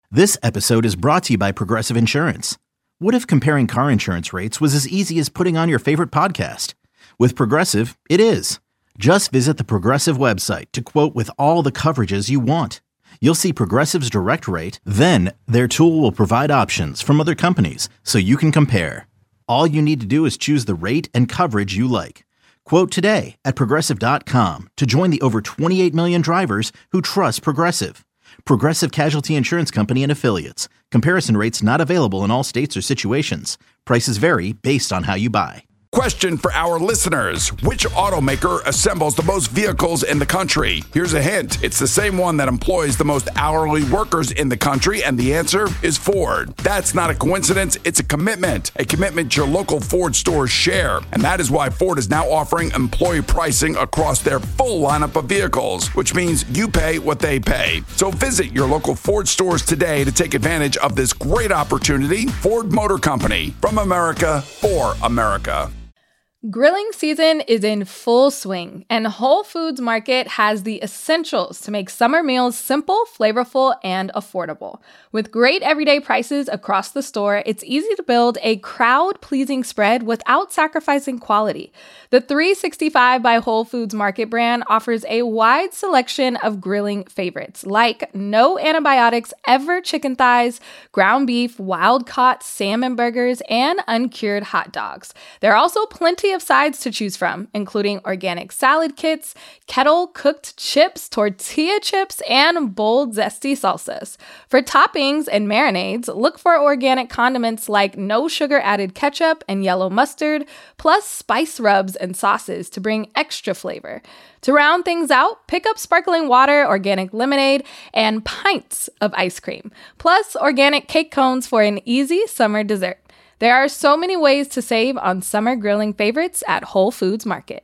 This episode is brought to you by Progressive Insurance. What if comparing car insurance rates was as easy as putting on your favorite podcast? With Progressive, it is. Just visit the Progressive website to quote with all the coverages you want. You'll see Progressive's direct rate, then their tool will provide options from other companies so you can compare. All you need to do is choose the rate and coverage you like. Quote today at Progressive.com to join the over 28 million drivers who trust Progressive. Progressive Casualty Insurance Company and Affiliates. Comparison rates not available in all states or situations. Prices vary based on how you buy. Question for our listeners. Which automaker assembles the most vehicles in the country? Here's a hint. It's the same one that employs the most hourly workers in the country, and the answer is Ford. That's not a coincidence. It's a commitment your local Ford stores share. And that is why Ford is now offering employee pricing across their full lineup of vehicles, which means you pay what they pay. So visit your local Ford stores today to take advantage of this great opportunity. Ford Motor Company, from America for America. Grilling season is in full swing, and Whole Foods Market has the essentials to make summer meals simple, flavorful, and affordable. With great everyday prices across the store, it's easy to build a crowd-pleasing spread without sacrificing quality. The 365 by Whole Foods Market brand offers a wide selection of grilling favorites, like no antibiotics ever chicken thighs, ground beef, wild-caught salmon burgers, and uncured hot dogs. There are also plenty of sides to choose from, including organic salad kits, kettle-cooked chips, tortilla chips, and bold, zesty salsas. For toppings and marinades, look for organic condiments like no sugar-added ketchup and yellow mustard, plus spice rubs and sauces to bring extra flavor. To round things out, pick up sparkling water, organic lemonade, and pints of ice cream, plus organic cake cones for an easy summer dessert. There are so many ways to save on summer grilling favorites at Whole Foods Market.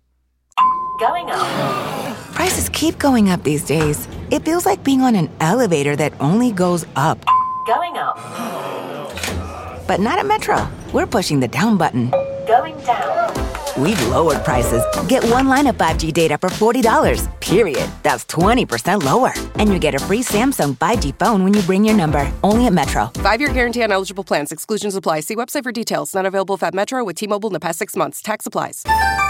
Going up. Prices keep going up these days. It feels like being on an elevator that only goes up. Going up. But not at Metro. We're pushing the down button. Going down. We've lowered prices. Get one line of 5G data for $40, period. That's 20% lower. And you get a free Samsung 5G phone when you bring your number. Only at Metro. 5-year guarantee on eligible plans. Exclusions apply. See website for details. Not available at Metro with T-Mobile in the past 6 months. Tax applies.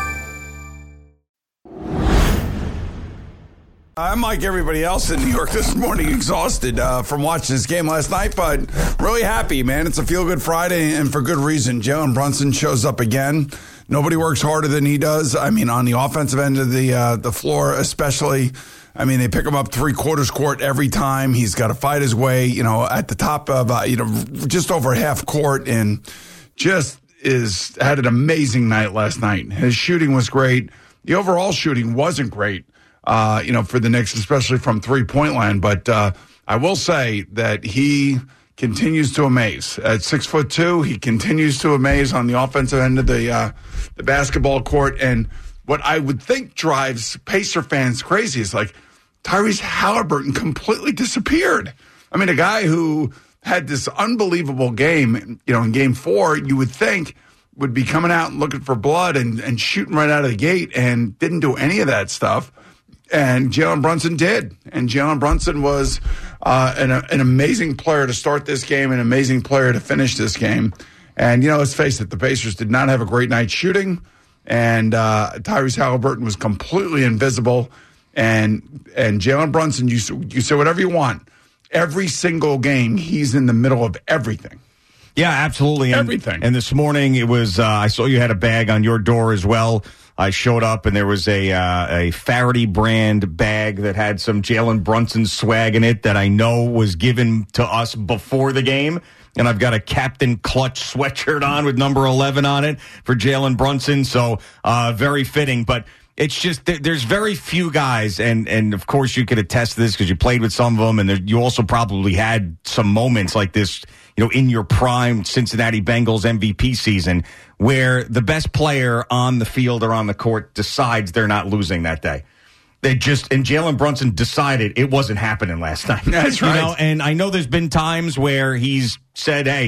I'm like everybody else in New York this morning, exhausted from watching this game last night, but really happy, man. It's a feel-good Friday, and for good reason. Jalen Brunson shows up again. Nobody works harder than he does. I mean, on the offensive end of the floor especially. I mean, they pick him up three-quarters court every time. He's got to fight his way, at the top of, just over half court, and just had an amazing night last night. His shooting was great. The overall shooting wasn't great. For the Knicks, especially from three-point line. But I will say that he continues to amaze. At 6'2", he continues to amaze on the offensive end of the basketball court. And what I would think drives Pacer fans crazy is like Tyrese Halliburton completely disappeared. I mean, a guy who had this unbelievable game, in Game 4, you would think would be coming out and looking for blood and shooting right out of the gate, and didn't do any of that stuff. And Jalen Brunson did. And Jalen Brunson was an amazing player to start this game, an amazing player to finish this game. And, let's face it, the Pacers did not have a great night shooting. And Tyrese Halliburton was completely invisible. And Jalen Brunson, you say whatever you want. Every single game, he's in the middle of everything. Yeah, absolutely. Everything. And this morning, it was, I saw you had a bag on your door as well. I showed up, and there was a Faraday brand bag that had some Jalen Brunson swag in it that I know was given to us before the game. And I've got a Captain Clutch sweatshirt on with number 11 on it for Jalen Brunson. So very fitting. But it's just there's very few guys, and of course you could attest to this because you played with some of them, and you also probably had some moments like this, in your prime Cincinnati Bengals MVP season, where the best player on the field or on the court decides they're not losing that day. And Jalen Brunson decided it wasn't happening last night. That's right. And I know there's been times where he's said, hey,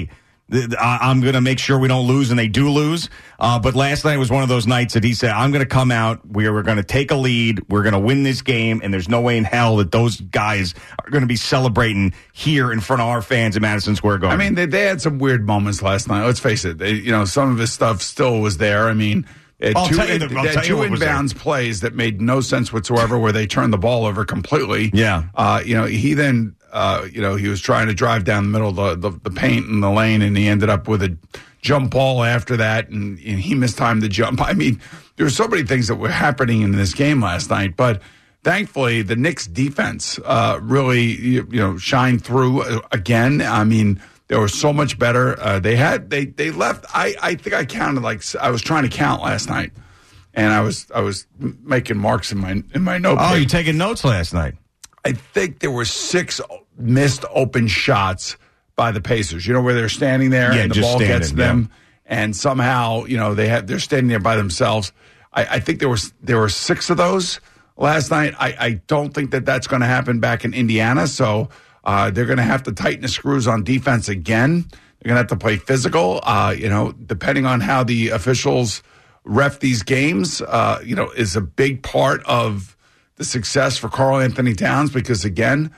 I'm going to make sure we don't lose, and they do lose. But last night was one of those nights that he said, I'm going to come out, we're going to take a lead, we're going to win this game, and there's no way in hell that those guys are going to be celebrating here in front of our fans in Madison Square Garden. I mean, they had some weird moments last night. Let's face it. Some of his stuff still was there. I mean, two inbounds plays that made no sense whatsoever where they turned the ball over completely. Yeah. He then... he was trying to drive down the middle of the paint in the lane, and he ended up with a jump ball after that, and he mistimed the jump. I mean, there were so many things that were happening in this game last night, but thankfully the Knicks defense really shined through again. I mean, they were so much better. They left. I think I counted I was trying to count last night, and I was making marks in my notebook. Oh, you taking notes last night? I think there were 6 missed open shots by the Pacers. Where they're standing there and the ball gets them, and somehow they're standing there by themselves. I think there were 6 of those last night. I don't think that's going to happen back in Indiana. So they're going to have to tighten the screws on defense again. They're going to have to play physical. Depending on how the officials ref these games, is a big part of the success for Karl Anthony Towns, because again,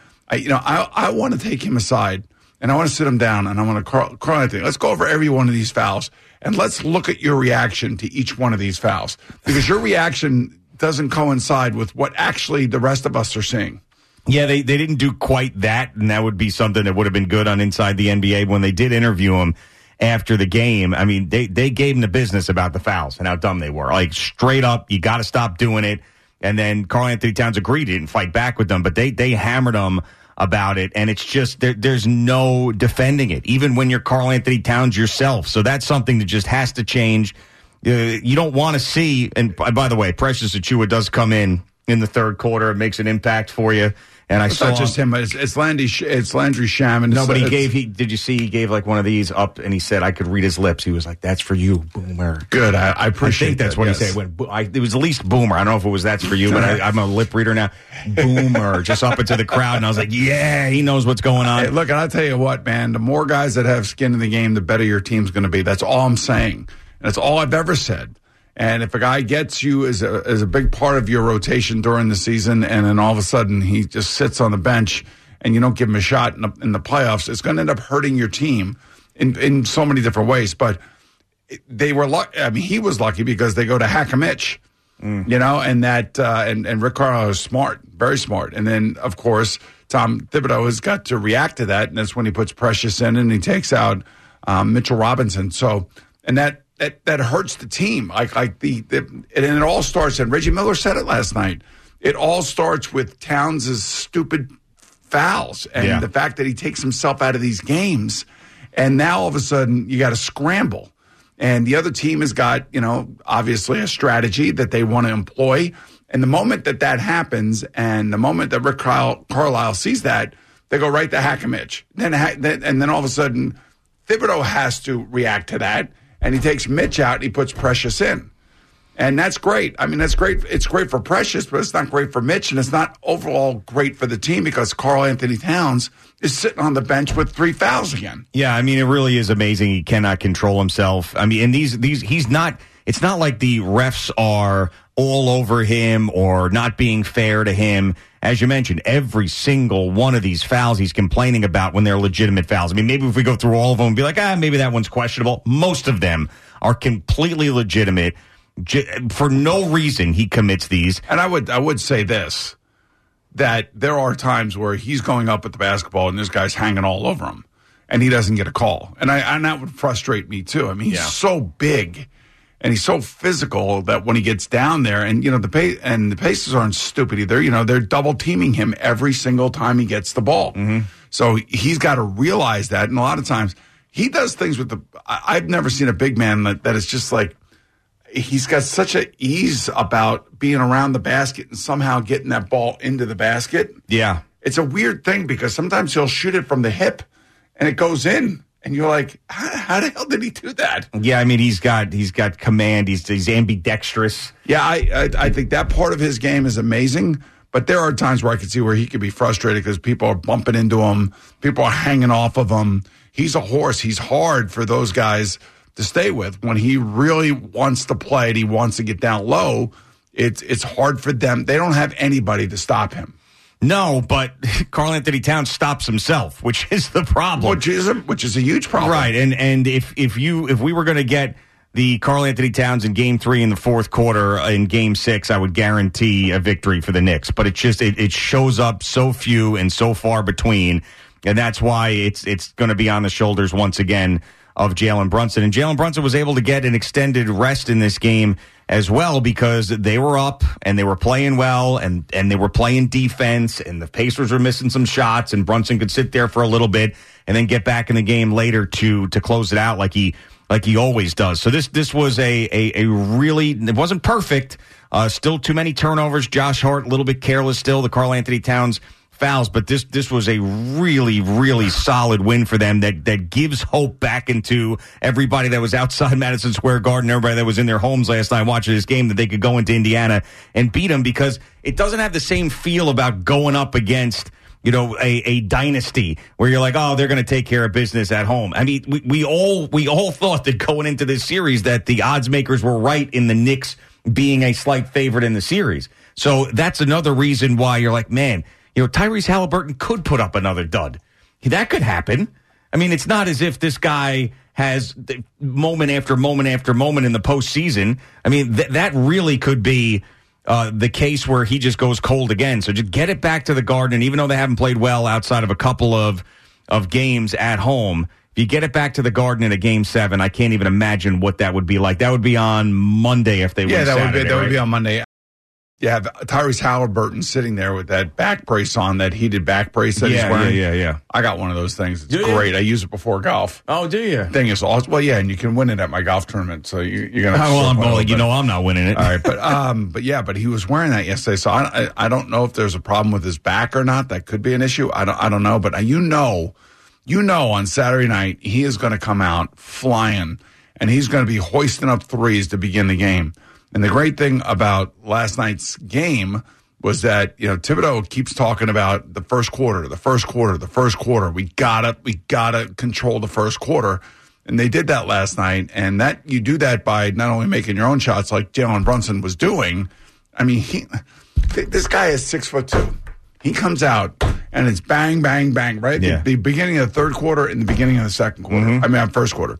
I want to take him aside and I want to sit him down and I want to Karl Anthony, let's go over every one of these fouls and let's look at your reaction to each one of these fouls, because your reaction doesn't coincide with what actually the rest of us are seeing. Yeah, they didn't do quite that, and that would be something that would have been good on Inside the NBA when they did interview him after the game. I mean, they gave him the business about the fouls and how dumb they were. Like, straight up, you got to stop doing it. And then Karl Anthony Towns agreed. He didn't fight back with them, but they hammered him about it. And it's just, there's no defending it, even when you're Karl Anthony Towns yourself. So that's something that just has to change. You don't want to see, and by the way, Precious Achiuwa does come in the third quarter. It makes an impact for you. And it's not just him. It's Landry Shaman. No, but did you see he gave like one of these up, and he said, I could read his lips. He was like, that's for you, Boomer. Good. I appreciate I think that's what he said. It was at least Boomer. I don't know if it was that's for you, but I'm a lip reader now. Boomer, just up into the crowd. And I was like, yeah, he knows what's going on. Hey, look, and I'll tell you what, man, the more guys that have skin in the game, the better your team's going to be. That's all I'm saying. And that's all I've ever said. And if a guy gets you as a big part of your rotation during the season, and then all of a sudden he just sits on the bench and you don't give him a shot in the playoffs, it's going to end up hurting your team in so many different ways. But they were lucky. I mean, he was lucky because they go to hack a Mitch, and that and Rick Carlisle is smart, very smart. And then of course Tom Thibodeau has got to react to that, and that's when he puts Precious in and he takes out Mitchell Robinson. So that hurts the team. And it all starts, and Reggie Miller said it last night, it all starts with Towns' stupid fouls and the fact that he takes himself out of these games. And now all of a sudden you got to scramble. And the other team has got, obviously a strategy that they want to employ. And the moment that happens, and the moment that Rick Carlisle sees that, they go right to hack a Mitch. And then all of a sudden Thibodeau has to react to that. And he takes Mitch out and he puts Precious in. And that's great. I mean, that's great. It's great for Precious, but it's not great for Mitch. And it's not overall great for the team because Karl Anthony Towns is sitting on the bench with 3 fouls again. Yeah, I mean, it really is amazing. He cannot control himself. I mean, and he's not, it's not like the refs are all over him or not being fair to him. As you mentioned, every single one of these fouls he's complaining about when they're legitimate fouls. I mean, maybe if we go through all of them and be like, maybe that one's questionable. Most of them are completely legitimate. For no reason he commits these. And I would say this, that there are times where he's going up with the basketball and this guy's hanging all over him and he doesn't get a call. And that would frustrate me too. I mean, he's so big. And he's so physical that when he gets down there, and the Pacers aren't stupid either. They're double teaming him every single time he gets the ball. Mm-hmm. So he's got to realize that. And a lot of times he does things with I've never seen a big man that is just like, he's got such an ease about being around the basket and somehow getting that ball into the basket. Yeah, it's a weird thing because sometimes he'll shoot it from the hip and it goes in. And you're like, how the hell did he do that? Yeah, I mean, he's got command. He's ambidextrous. Yeah, I think that part of his game is amazing. But there are times where I can see where he could be frustrated because people are bumping into him. People are hanging off of him. he's a horse. He's hard for those guys to stay with. When he really wants to play and he wants to get down low, it's hard for them. They don't have anybody to stop him. No, but Karl Anthony Towns stops himself, which is the problem. Which is a huge problem. Right, and if we were going to get the Karl Anthony Towns in Game 3 in the fourth quarter in Game 6, I would guarantee a victory for the Knicks. But it shows up so few and so far between, and that's why it's going to be on the shoulders once again of Jalen Brunson. And Jalen Brunson was able to get an extended rest in this game as well because they were up and they were playing well and they were playing defense and the Pacers were missing some shots and Brunson could sit there for a little bit and then get back in the game later to close it out like he always does. So this was a really, it wasn't perfect. Still too many turnovers. Josh Hart a little bit careless still. The Karl Anthony Towns fouls, but this was a really, really solid win for them that gives hope back into everybody that was outside Madison Square Garden, everybody that was in their homes last night watching this game, that they could go into Indiana and beat them, because it doesn't have the same feel about going up against, a dynasty where you're like, oh, they're going to take care of business at home. I mean, we all thought that going into this series that the odds makers were right in the Knicks being a slight favorite in the series. So that's another reason why you're like, man, Tyrese Halliburton could put up another dud. That could happen. I mean, it's not as if this guy has moment after moment after moment in the postseason. I mean, that really could be the case where he just goes cold again. So just get it back to the Garden. And even though they haven't played well outside of a couple of games at home, if you get it back to the Garden in a Game 7, I can't even imagine what that would be like. That would be on Monday if they win Saturday. That would be on Monday. You have Tyrese Halliburton sitting there with that back brace on, that heated back brace that he's wearing. Yeah. I got one of those things. It's great. I use it before golf. Oh, do you? Thing is awesome. Well, yeah, and you can win it at my golf tournament. So you're going to. I'm not winning it. All right, but he was wearing that yesterday. So I don't know if there's a problem with his back or not. That could be an issue. I don't know. But on Saturday night he is going to come out flying, and he's going to be hoisting up threes to begin the game. And the great thing about last night's game was that, Thibodeau keeps talking about the first quarter. We gotta control the first quarter. And they did that last night. And that you do that by not only making your own shots like Jalen Brunson was doing. I mean, this guy is 6'2". He comes out and it's bang, bang, bang, right? Yeah. The beginning of the third quarter and the beginning of the second quarter. Mm-hmm. First quarter.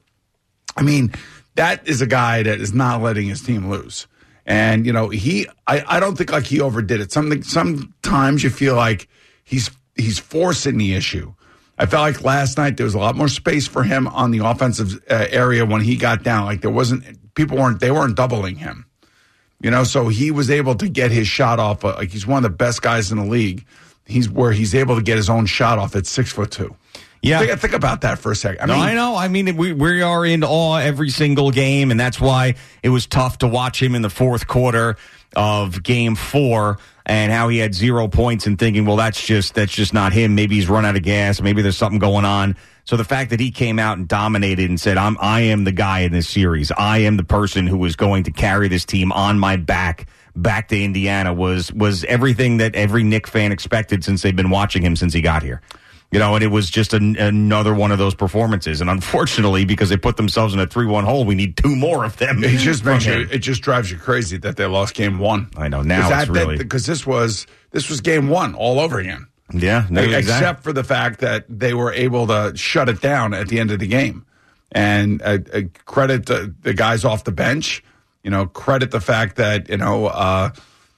That is a guy that is not letting his team lose. And, I don't think like he overdid it. Sometimes you feel like he's forcing the issue. I felt like last night there was a lot more space for him on the offensive area when he got down. Like they weren't doubling him. So he was able to get his shot off. Like he's one of the best guys in the league. He's able to get his own shot off at 6'2". Yeah, think about that for a second. I know. I mean, we are in awe every single game, and that's why it was tough to watch him in the fourth quarter of Game 4 and how he had 0 points and thinking, well, that's just not him. Maybe he's run out of gas. Maybe there's something going on. So the fact that he came out and dominated and said, I am the guy in this series. I am the person who is going to carry this team on my back to Indiana was everything that every Knick fan expected since they've been watching him since he got here. And it was just another one of those performances. And unfortunately, because they put themselves in a 3-1 hole, we need 2 more of them. It just drives you crazy that they lost Game 1. I know. Now because this was Game 1 all over again. Yeah. Except for the fact that they were able to shut it down at the end of the game. And credit the guys off the bench. Credit the fact that, that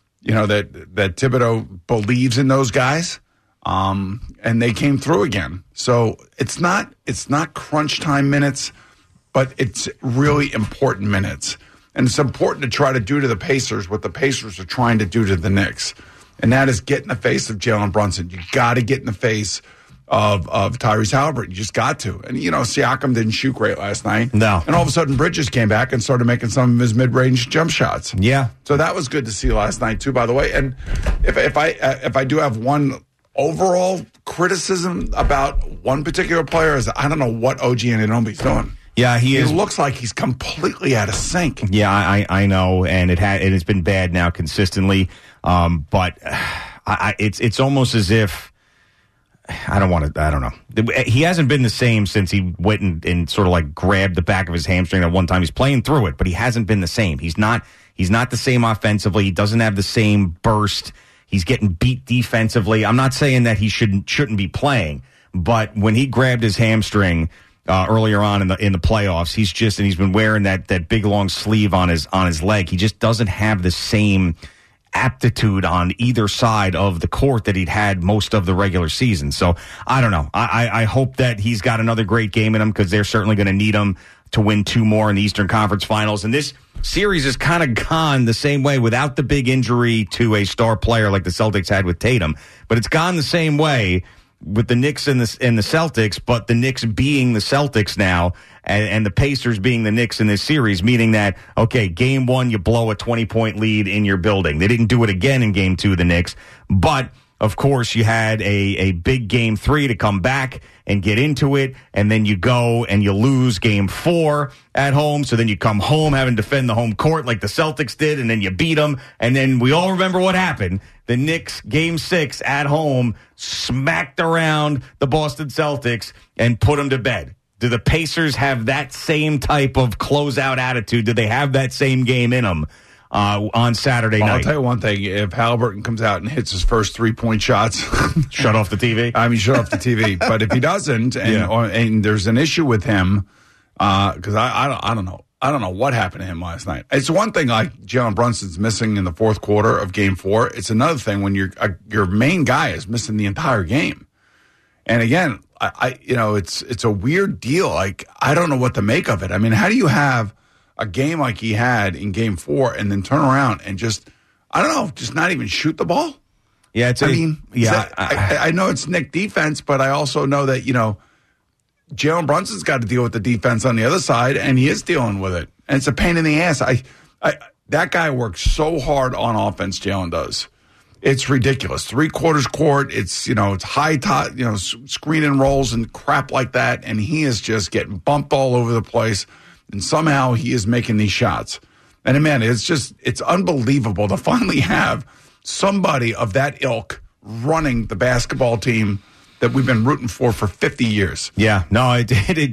Thibodeau believes in those guys. And they came through again. So it's not crunch time minutes, but it's really important minutes. And it's important to try to do to the Pacers what the Pacers are trying to do to the Knicks. And that is get in the face of Jalen Brunson. You got to get in the face of Tyrese Halliburton. You just got to. And, Siakam didn't shoot great last night. No. And all of a sudden, Bridges came back and started making some of his mid-range jump shots. Yeah. So that was good to see last night, too, by the way. And if I do have one overall criticism about one particular player is I don't know what OG Anunoby's doing. Yeah, he is. It looks like he's completely out of sync. Yeah, I know, and it has been bad now consistently. But it's almost as if I don't know. He hasn't been the same since he went and sort of like grabbed the back of his hamstring at one time. He's playing through it, but he hasn't been the same. He's not the same offensively. He doesn't have the same burst. He's getting beat defensively. I'm not saying that he shouldn't be playing, but when he grabbed his hamstring earlier on in the playoffs, he's been wearing that big long sleeve on his leg. He just doesn't have the same aptitude on either side of the court that he'd had most of the regular season. So I don't know. I hope that he's got another great game in him, because they're certainly going to need him to win 2 more in the Eastern Conference Finals. And this series has kind of gone the same way without the big injury to a star player like the Celtics had with Tatum. But it's gone the same way with the Knicks and the Celtics, but the Knicks being the Celtics now, and the Pacers being the Knicks in this series, meaning that, okay, game 1, you blow a 20-point lead in your building. They didn't do it again in game 2, the Knicks, but of course you had a big game 3 to come back and get into it, and then you go and you lose game 4 at home, so then you come home having to defend the home court like the Celtics did, and then you beat them, and then we all remember what happened. The Knicks, game 6 at home, smacked around the Boston Celtics and put them to bed. Do the Pacers have that same type of closeout attitude? Do they have that same game in them on Saturday night? I'll tell you one thing. If Halliburton comes out and hits his first 3-point shots, shut off the TV. I mean, shut off the TV. But if he doesn't, and there's an issue with him, because I don't know. I don't know what happened to him last night. It's one thing like Jalen Brunson's missing in the fourth quarter of game 4. It's another thing when your main guy is missing the entire game. And again, it's a weird deal. Like, I don't know what to make of it. I mean, how do you have a game like he had in game 4 and then turn around and just not even shoot the ball? Yeah, I know it's Knick defense, but I also know that, Jalen Brunson's got to deal with the defense on the other side, and he is dealing with it. And it's a pain in the ass. That guy works so hard on offense, Jalen does. It's ridiculous. 3/4 court. It's high top, screen and rolls and crap like that. And he is just getting bumped all over the place. And somehow he is making these shots. And man, it's unbelievable to finally have somebody of that ilk running the basketball team that we've been rooting for 50 years. Yeah, no, it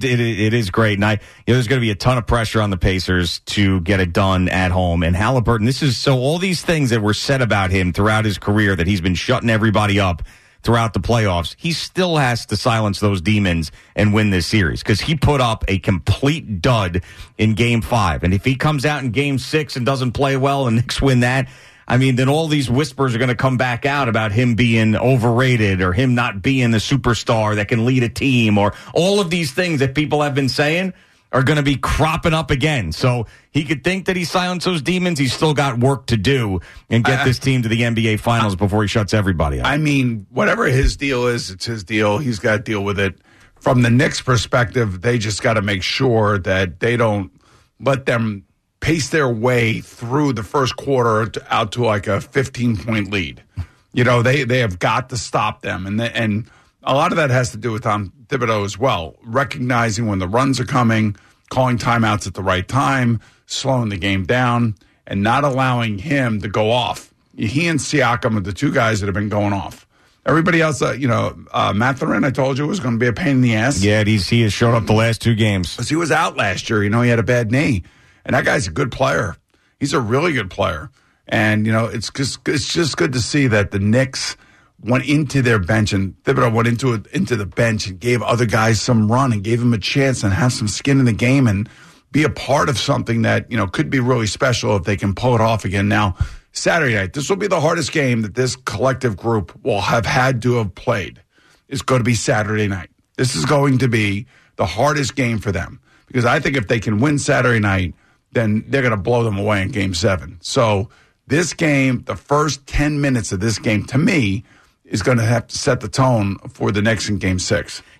is great. And there's going to be a ton of pressure on the Pacers to get it done at home. And Halliburton, all these things that were said about him throughout his career, that he's been shutting everybody up throughout the playoffs, he still has to silence those demons and win this series, because he put up a complete dud in game 5. And if he comes out in game 6 and doesn't play well and the Knicks win that, I mean, then all these whispers are going to come back out about him being overrated or him not being the superstar that can lead a team, or all of these things that people have been saying are going to be cropping up again. So he could think that he silenced those demons. He's still got work to do and get this team to the NBA Finals before he shuts everybody up. I mean, whatever his deal is, it's his deal. He's got to deal with it. From the Knicks' perspective, they just got to make sure that they don't let them pace their way through the first quarter out to like a 15-point lead. They have got to stop them. And a lot of that has to do with Tom Thibodeau as well, recognizing when the runs are coming, calling timeouts at the right time, slowing the game down, and not allowing him to go off. He and Siakam are the two guys that have been going off. Everybody else, Mathurin, I told you, was going to be a pain in the ass. Yeah, he has showed up the last 2 games. Because he was out last year. He had a bad knee. And that guy's a good player. He's a really good player. And, it's just good to see that the Knicks went into their bench, and Thibodeau went into the bench and gave other guys some run and gave them a chance and have some skin in the game and be a part of something that, could be really special if they can pull it off again. Now, Saturday night, this will be the hardest game that this collective group will have had to have played. It's going to be Saturday night. This is going to be the hardest game for them, because I think if they can win Saturday night, then they're going to blow them away in Game 7. So this game, the first 10 minutes of this game, to me, is going to have to set the tone for the Knicks in Game 6.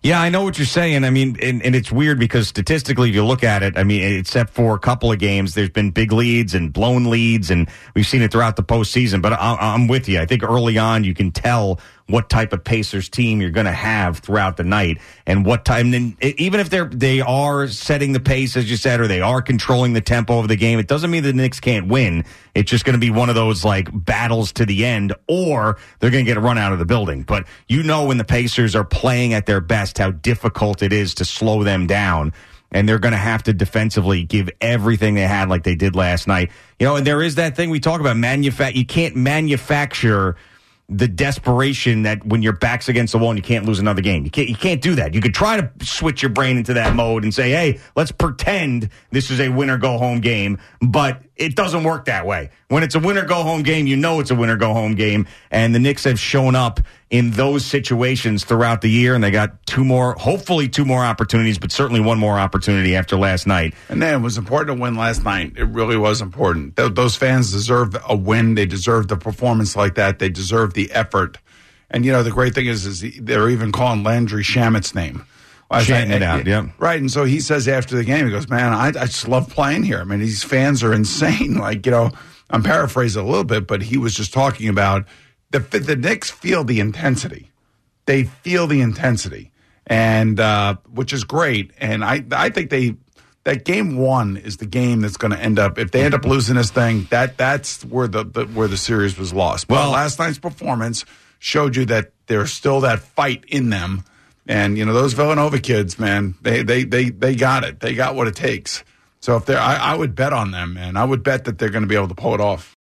Yeah, I know what you're saying. I mean, and it's weird because statistically, if you look at it, I mean, except for a couple of games, there's been big leads and blown leads, and we've seen it throughout the postseason. But I'm with you. I think early on, you can tell what type of Pacers team you're going to have throughout the night and what time. And even if they are setting the pace, as you said, or they are controlling the tempo of the game, it doesn't mean the Knicks can't win. It's just going to be one of those like battles to the end, or they're going to get a run out of the building. But you know, when the Pacers are playing at their best, how difficult it is to slow them down. And they're going to have to defensively give everything they had like they did last night. You know, and there is that thing we talk about, you can't manufacture the desperation that when your back's against the wall and you can't lose another game. You can't do that. You could try to switch your brain into that mode and say, hey, let's pretend this is a winner-go-home game, but it doesn't work that way. When it's a winner-go-home game, you know it's a winner-go-home game, and the Knicks have shown up in those situations throughout the year, and they got hopefully two more opportunities, but certainly one more opportunity after last night. And then it was important to win last night. It really was important. Those fans deserve a win. They deserve the performance like that. They deserve the effort. And, you know, the great thing is they're even calling Landry Shamit's name. Chanting it out, yeah. Right, and so he says after the game, he goes, man, I just love playing here. I mean, these fans are insane. Like, you know, I'm paraphrasing a little bit, but he was just talking about the Knicks feel the intensity. They feel the intensity, and which is great. And I think that game one is the game that's going to end up, if they end up losing this thing, that's where the series was lost. But last night's performance showed you that there's still that fight in them. And, you know, those Villanova kids, man, they got it. They got what it takes. So if I would bet on them, man. I would bet that they're going to be able to pull it off.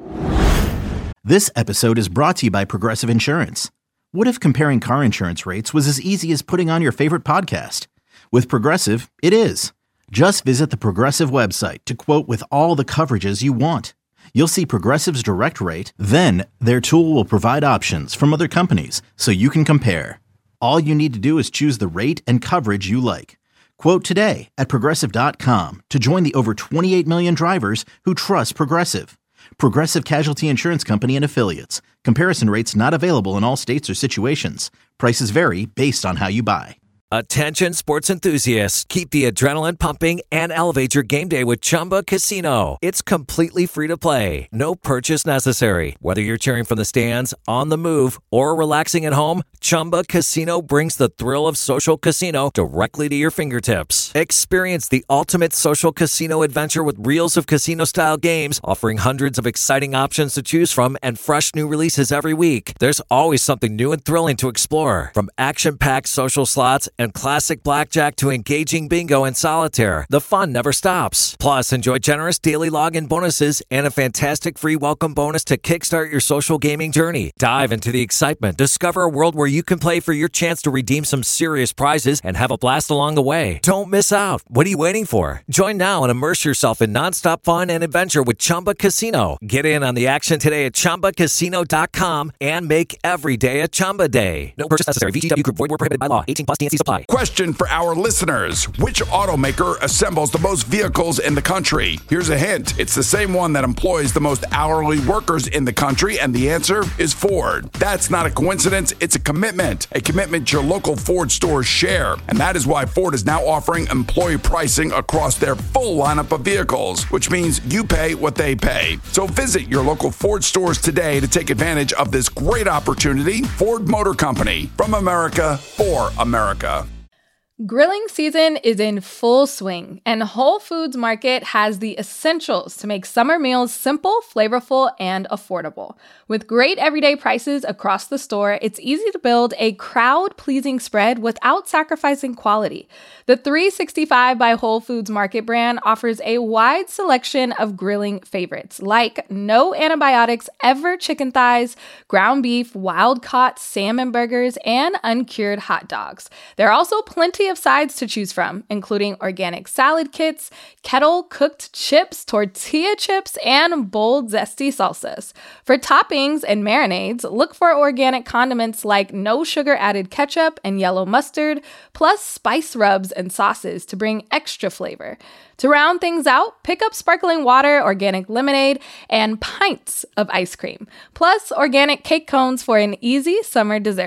This episode is brought to you by Progressive Insurance. What if comparing car insurance rates was as easy as putting on your favorite podcast? With Progressive, it is. Just visit the Progressive website to quote with all the coverages you want. You'll see Progressive's direct rate, then their tool will provide options from other companies so you can compare. All you need to do is choose the rate and coverage you like. Quote today at Progressive.com to join the over 28 million drivers who trust Progressive. Progressive Casualty Insurance Company and Affiliates. Comparison rates not available in all states or situations. Prices vary based on how you buy. Attention sports enthusiasts, keep the adrenaline pumping and elevate your game day with Chumba Casino. It's completely free to play. No purchase necessary. Whether you're cheering from the stands, on the move, or relaxing at home, Chumba Casino brings the thrill of social casino directly to your fingertips. Experience the ultimate social casino adventure with reels of casino-style games, offering hundreds of exciting options to choose from and fresh new releases every week. There's always something new and thrilling to explore. From action-packed social slots and classic blackjack to engaging bingo and solitaire, the fun never stops. Plus, enjoy generous daily login bonuses and a fantastic free welcome bonus to kickstart your social gaming journey. Dive into the excitement. Discover a world where you can play for your chance to redeem some serious prizes and have a blast along the way. Don't miss out. What are you waiting for? Join now and immerse yourself in nonstop fun and adventure with Chumba Casino. Get in on the action today at ChumbaCasino.com and make every day a Chumba day. No purchase necessary. VGW Group. Void where prohibited by law. 18+ TNC supply. Question for our listeners. Which automaker assembles the most vehicles in the country? Here's a hint. It's the same one that employs the most hourly workers in the country, and the answer is Ford. That's not a coincidence. It's a commitment your local Ford stores share. And that is why Ford is now offering employee pricing across their full lineup of vehicles, which means you pay what they pay. So visit your local Ford stores today to take advantage of this great opportunity. Ford Motor Company, from America for America. Grilling season is in full swing, and Whole Foods Market has the essentials to make summer meals simple, flavorful, and affordable. With great everyday prices across the store, it's easy to build a crowd-pleasing spread without sacrificing quality. The 365 by Whole Foods Market brand offers a wide selection of grilling favorites, like no antibiotics ever chicken thighs, ground beef, wild-caught salmon burgers, and uncured hot dogs. There are also plenty of sides to choose from, including organic salad kits, kettle-cooked chips, tortilla chips, and bold, zesty salsas. For toppings and marinades, look for organic condiments like no sugar-added ketchup and yellow mustard, plus spice rubs and sauces to bring extra flavor. To round things out, pick up sparkling water, organic lemonade, and pints of ice cream, plus organic cake cones for an easy summer dessert.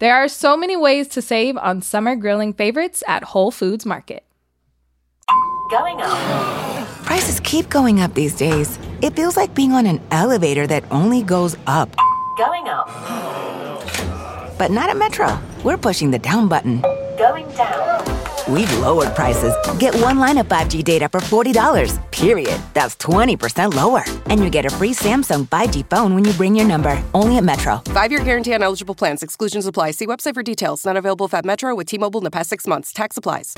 There are so many ways to save on summer grilling favorites at Whole Foods Market. Going up. Prices keep going up these days. It feels like being on an elevator that only goes up. Going up. But not at Metro. We're pushing the down button. Going down. We've lowered prices. Get one line of 5G data for $40, period. That's 20% lower. And you get a free Samsung 5G phone when you bring your number. Only at Metro. 5-year guarantee on eligible plans. Exclusions apply. See website for details. Not available at Metro with T-Mobile in the past 6 months. Tax applies.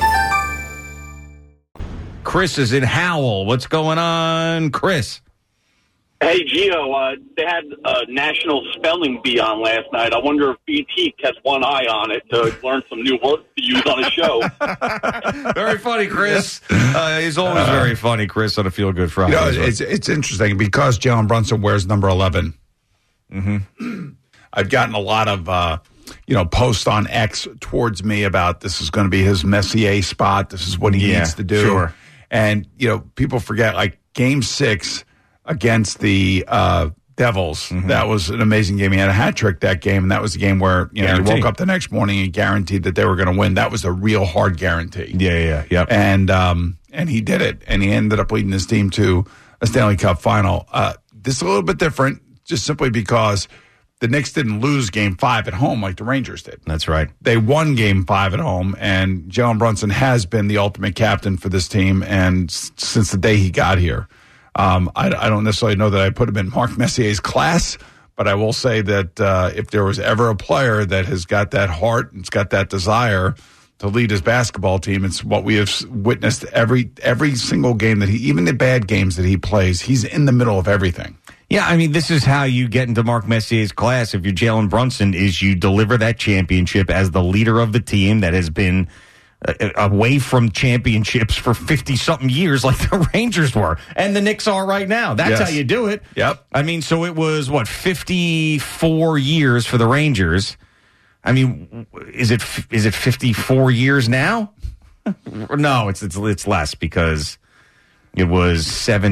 Chris is in Howell. What's going on, Chris? Hey, Gio, they had a National Spelling Bee on last night. I wonder if BT has one eye on it to learn some new words to use on a show. Very funny, Chris. He's always very funny, Chris, on a Feel Good Friday. It's interesting because Jalen Brunson wears number 11. Mm-hmm. I've gotten a lot of posts on X towards me about this is going to be his Messier spot. This is what he needs to do. Sure. And, people forget, like, Game 6 against the Devils, that was an amazing game. He had a hat trick that game, and that was the game where, he woke up the next morning and guaranteed that they were going to win. That was a real hard guarantee. Yeah. And he did it, and he ended up leading his team to a Stanley Cup final. This is a little bit different, just simply because the Knicks didn't lose Game 5 at home like the Rangers did. That's right. They won Game 5 at home, and Jalen Brunson has been the ultimate captain for this team, and since the day he got here. I don't necessarily know that I put him in Mark Messier's class, but I will say that if there was ever a player that has got that heart and it's got that desire to lead his basketball team, it's what we have witnessed every single game that even the bad games that he plays, he's in the middle of everything. Yeah, I mean, this is how you get into Mark Messier's class if you're Jalen Brunson, is you deliver that championship as the leader of the team that has been away from championships for 50-something years like the Rangers were, and the Knicks are right now. That's how you do it. Yep. I mean, so it was, 54 years for the Rangers. I mean, is it 54 years now? No, it's less because it was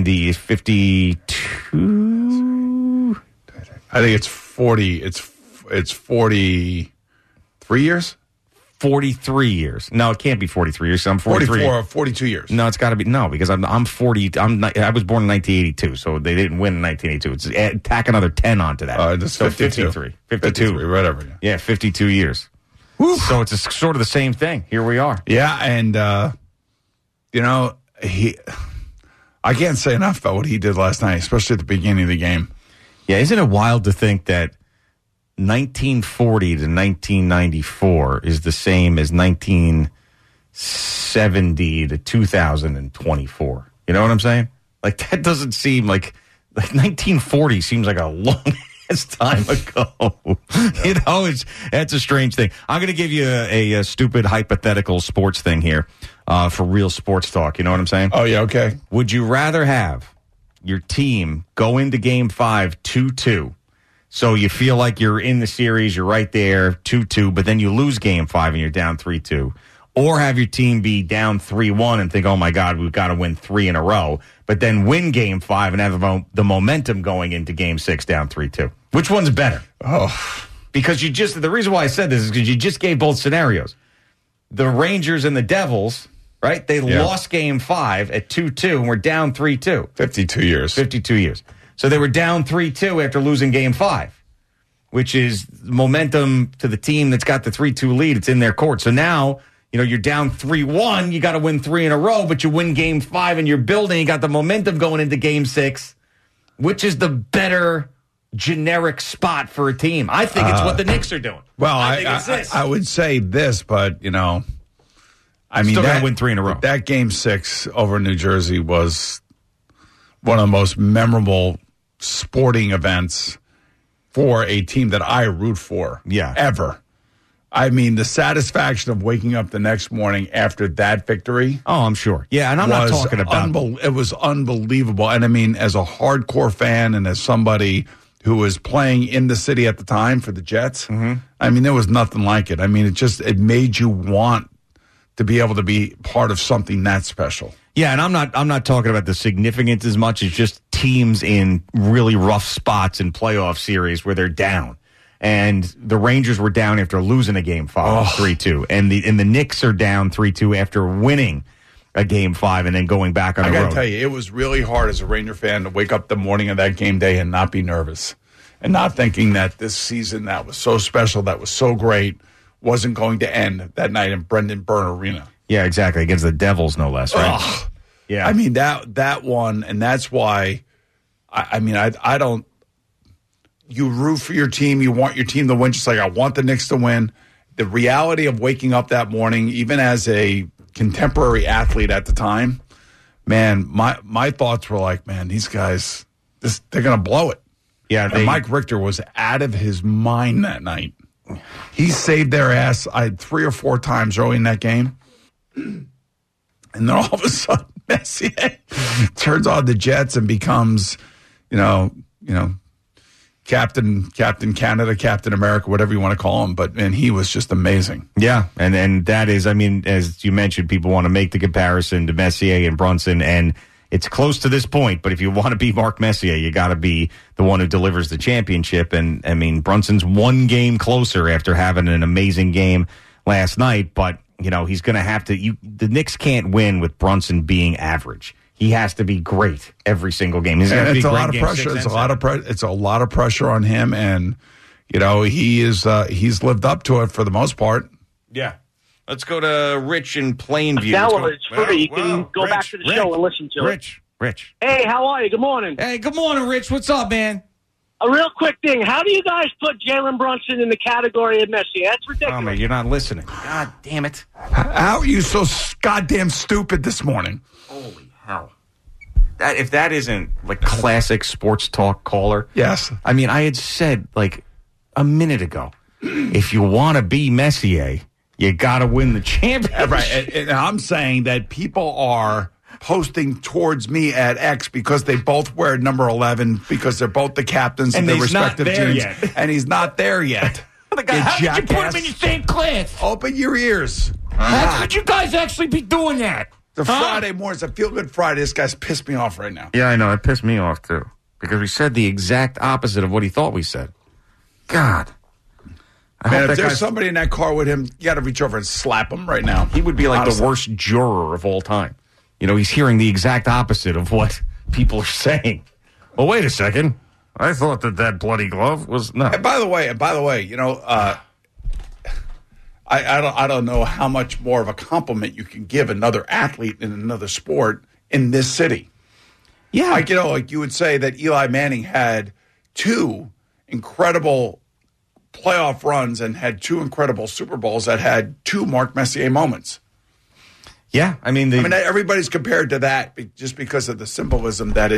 52. I think it's 40. It's 43 years. 43 years. No, it can't be 43 years. I'm 43. 42 years. No, it's got to be. No, because I'm 40. I was born in 1982, so they didn't win in 1982. It's tack another 10 onto that. That's so 52. 52. Whatever. Yeah, 52 years. Woo. So it's sort of the same thing. Here we are. Yeah, and, I can't say enough about what he did last night, especially at the beginning of the game. Yeah, isn't it wild to think that 1940 to 1994 is the same as 1970 to 2024. You know what I'm saying? Like, that doesn't seem like 1940 seems like a long time ago. That's a strange thing. I'm going to give you a stupid hypothetical sports thing here for real sports talk. You know what I'm saying? Oh, yeah, okay. Would you rather have your team go into Game 5 2-2? So you feel like you're in the series, you're right there, 2-2, but then you lose Game 5 and you're down 3-2. Or have your team be down 3-1 and think, oh, my God, we've got to win 3 in a row, but then win Game 5 and have the momentum going into Game 6 down 3-2. Which one's better? Oh. Because the reason why I said this is because you just gave both scenarios. The Rangers and the Devils, right? They lost Game 5 at 2-2 and were down 3-2. 52 years. 52 years. So they were down 3-2 after losing Game 5, which is momentum to the team that's got the 3-2 lead. It's in their court. So now, you're down 3-1. You got to win 3 in a row, but you win Game 5 and you're building. You got the momentum going into Game 6. Which is the better generic spot for a team? I think it's what the Knicks are doing. Well, I think it's this. I would say this, but, I mean, still got to win 3 in a row. That Game 6 over New Jersey was one of the most memorable sporting events for a team that I root for ever. I mean, the satisfaction of waking up the next morning after that victory. Oh, I'm sure. Yeah, and I'm not talking about it was unbelievable. And I mean, as a hardcore fan and as somebody who was playing in the city at the time for the Jets, I mean, there was nothing like it. I mean, it made you want to be able to be part of something that special. Yeah, and I'm not talking about the significance as much as just teams in really rough spots in playoff series where they're down. And the Rangers were down after losing a Game 5, 3-2. And the Knicks are down 3-2 after winning a Game 5 and then going back on the road. I got to tell you, it was really hard as a Ranger fan to wake up the morning of that game day and not be nervous. And not thinking that this season that was so special, that was so great, wasn't going to end that night in Brendan Byrne Arena. Yeah, exactly. Against the Devils, no less, right? Ugh. Yeah. I mean, that one, and that's why, I don't, you root for your team, you want your team to win, just like I want the Knicks to win. The reality of waking up that morning, even as a contemporary athlete at the time, man, my thoughts were like, man, these guys, they're going to blow it. Yeah, Mike Richter was out of his mind that night. He saved their ass 3 or 4 times early in that game. And then all of a sudden, Messier turns on the Jets and becomes, Captain Canada, Captain America, whatever you want to call him. But, man, he was just amazing. Yeah, and that is, I mean, as you mentioned, people want to make the comparison to Messier and Brunson, and it's close to this point, but if you want to be Mark Messier, you got to be the one who delivers the championship. And, I mean, Brunson's one game closer after having an amazing game last night, but, he's going to have to – the Knicks can't win with Brunson being average. He has to be great every single game. It's a lot of pressure. It's a lot of pressure on him, and, he's lived up to it for the most part. Yeah. Let's go to Rich in Plainview. Download it's free. You can go back to the show and listen to it. Rich. Hey, how are you? Good morning. Hey, good morning, Rich. What's up, man? A real quick thing. How do you guys put Jalen Brunson in the category of Messi? That's ridiculous. Oh, man, you're not listening. God damn it. How are you so goddamn stupid this morning? Holy hell. If that isn't like classic sports talk caller. Yes. I mean, I had said like a minute ago, if you want to be Messier, you got to win the championship. Right. And I'm saying that people are posting towards me at X because they both wear number 11 because they're both the captains of their respective teams. Yet. And he's not there yet. How did you put him in the same class? Open your ears. How could you guys actually be doing that? The Friday morning, it's a feel-good Friday. This guy's pissed me off right now. Yeah, I know. It pissed me off, too. Because we said the exact opposite of what he thought we said. God. Man, if there's somebody in that car with him, you got to reach over and slap him right now. He would be like the worst juror of all time. He's hearing the exact opposite of what people are saying. Well, wait a second. I thought that bloody glove was no. And by the way, I don't know how much more of a compliment you can give another athlete in another sport in this city. Yeah, like you would say that Eli Manning had 2 incredible playoff runs and had 2 incredible Super Bowls that had 2 Mark Messier moments. Yeah, I mean, everybody's compared to that just because of the symbolism that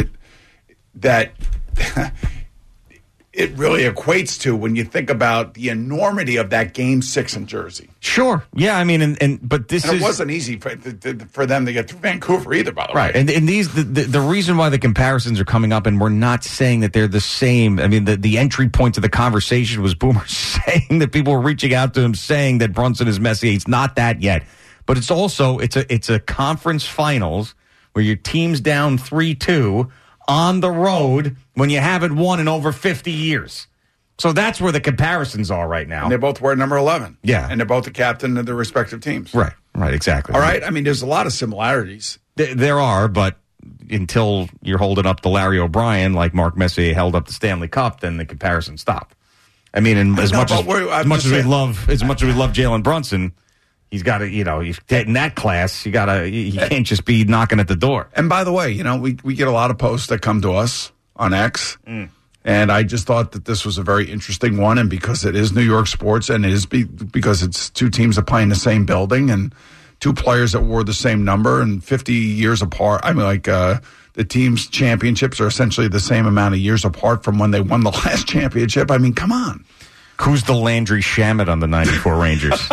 it really equates to when you think about the enormity of that Game 6 in Jersey. Sure, yeah, I mean, but it wasn't easy for them to get to Vancouver either, by the way. Right, and the reason why the comparisons are coming up, and we're not saying that they're the same. I mean, the entry point to the conversation was Boomer saying that people were reaching out to him saying that Brunson is Messier. It's not that yet, but it's also it's a conference finals where your team's down 3-2 on the road when you haven't won in over 50 years. So that's where the comparisons are right now. And they both wear number 11. Yeah. And they're both the captain of their respective teams. Right, exactly. All right? I mean, there's a lot of similarities. There are, but until you're holding up the Larry O'Brien like Mark Messier held up the Stanley Cup, then the comparison stopped. I mean, as much as we love Jalen Brunson, he's got to, in that class, he can't just be knocking at the door. And by the way, we get a lot of posts that come to us on X, and I just thought that this was a very interesting one, and because it is New York sports, and it is because it's 2 teams that play in the same building, and 2 players that wore the same number, and 50 years apart. I mean, the team's championships are essentially the same amount of years apart from when they won the last championship. I mean, come on. Who's the Landry Shamet on the 94 Rangers?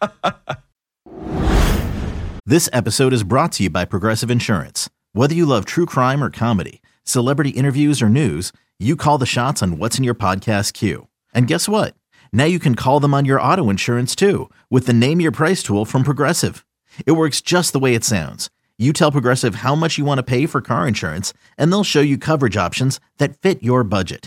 This episode is brought to you by Progressive Insurance. Whether you love true crime or comedy, celebrity interviews or news, you call the shots on what's in your podcast queue. And guess what? Now you can call them on your auto insurance too with the Name Your Price tool from Progressive. It works just the way it sounds. You tell Progressive how much you want to pay for car insurance, and they'll show you coverage options that fit your budget.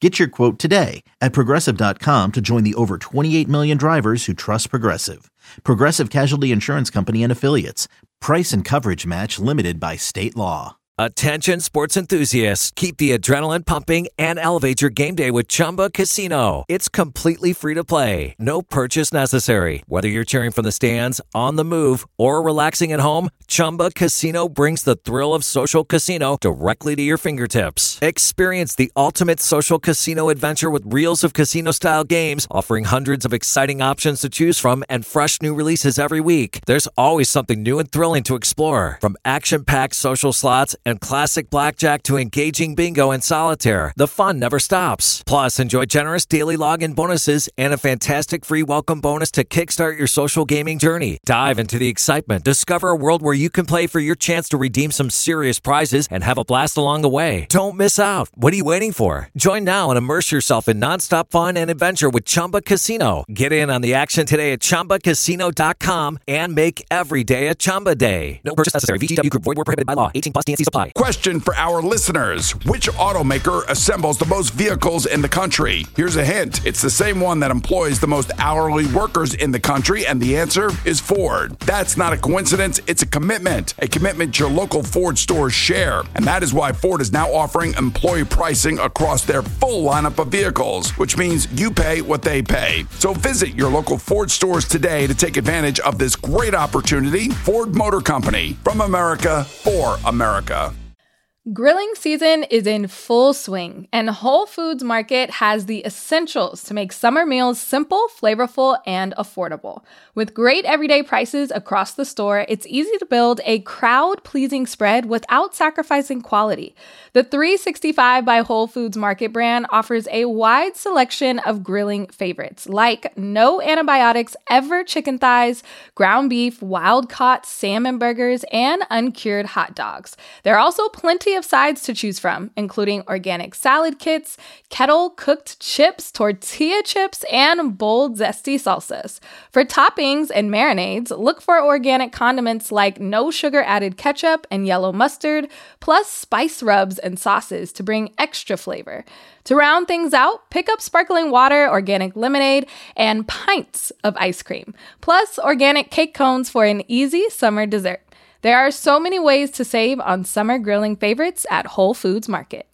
Get your quote today at Progressive.com to join the over 28 million drivers who trust Progressive. Progressive Casualty Insurance Company and Affiliates. Price and coverage match limited by state law. Attention sports enthusiasts, keep the adrenaline pumping and elevate your game day with Chumba Casino. It's completely free to play. No purchase necessary. Whether you're cheering from the stands, on the move, or relaxing at home, Chumba Casino brings the thrill of social casino directly to your fingertips. Experience the ultimate social casino adventure with reels of casino-style games, offering hundreds of exciting options to choose from and fresh new releases every week. There's always something new and thrilling to explore. From action-packed social slots and classic blackjack to engaging bingo and solitaire, the fun never stops. Plus, enjoy generous daily login bonuses and a fantastic free welcome bonus to kickstart your social gaming journey. Dive into the excitement. Discover a world where you can play for your chance to redeem some serious prizes and have a blast along the way. Don't miss out. What are you waiting for? Join now and immerse yourself in nonstop fun and adventure with Chumba Casino. Get in on the action today at ChumbaCasino.com and make every day a Chumba day. No purchase necessary. VGW Group. Void where prohibited by law. 18+ TNC supply. Question for our listeners. Which automaker assembles the most vehicles in the country? Here's a hint. It's the same one that employs the most hourly workers in the country, and the answer is Ford. That's not a coincidence. It's a commitment your local Ford stores share. And that is why Ford is now offering employee pricing across their full lineup of vehicles, which means you pay what they pay. So visit your local Ford stores today to take advantage of this great opportunity. Ford Motor Company, from America for America. Grilling season is in full swing, and Whole Foods Market has the essentials to make summer meals simple, flavorful, and affordable. With great everyday prices across the store, it's easy to build a crowd-pleasing spread without sacrificing quality. The 365 by Whole Foods Market brand offers a wide selection of grilling favorites, like no antibiotics ever chicken thighs, ground beef, wild-caught salmon burgers, and uncured hot dogs. There are also plenty of sides to choose from, including organic salad kits, kettle-cooked chips, tortilla chips, and bold, zesty salsas. For toppings and marinades, look for organic condiments like no sugar-added ketchup and yellow mustard, plus spice rubs and sauces to bring extra flavor. To round things out, pick up sparkling water, organic lemonade, and pints of ice cream, plus organic cake cones for an easy summer dessert. There are so many ways to save on summer grilling favorites at Whole Foods Market.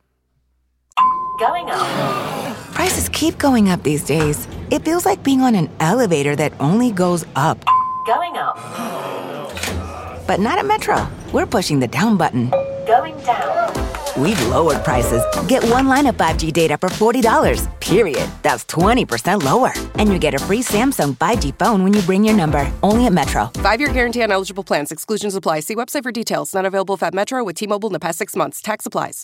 Going up. Prices keep going up these days. It feels like being on an elevator that only goes up. Going up. But not at Metro. We're pushing the down button. Going down. We've lowered prices. Get one line of 5G data for $40, period. That's 20% lower. And you get a free Samsung 5G phone when you bring your number. Only at Metro. 5-year guarantee on eligible plans. Exclusions apply. See website for details. Not available at Metro with T-Mobile in the past 6 months. Tax applies.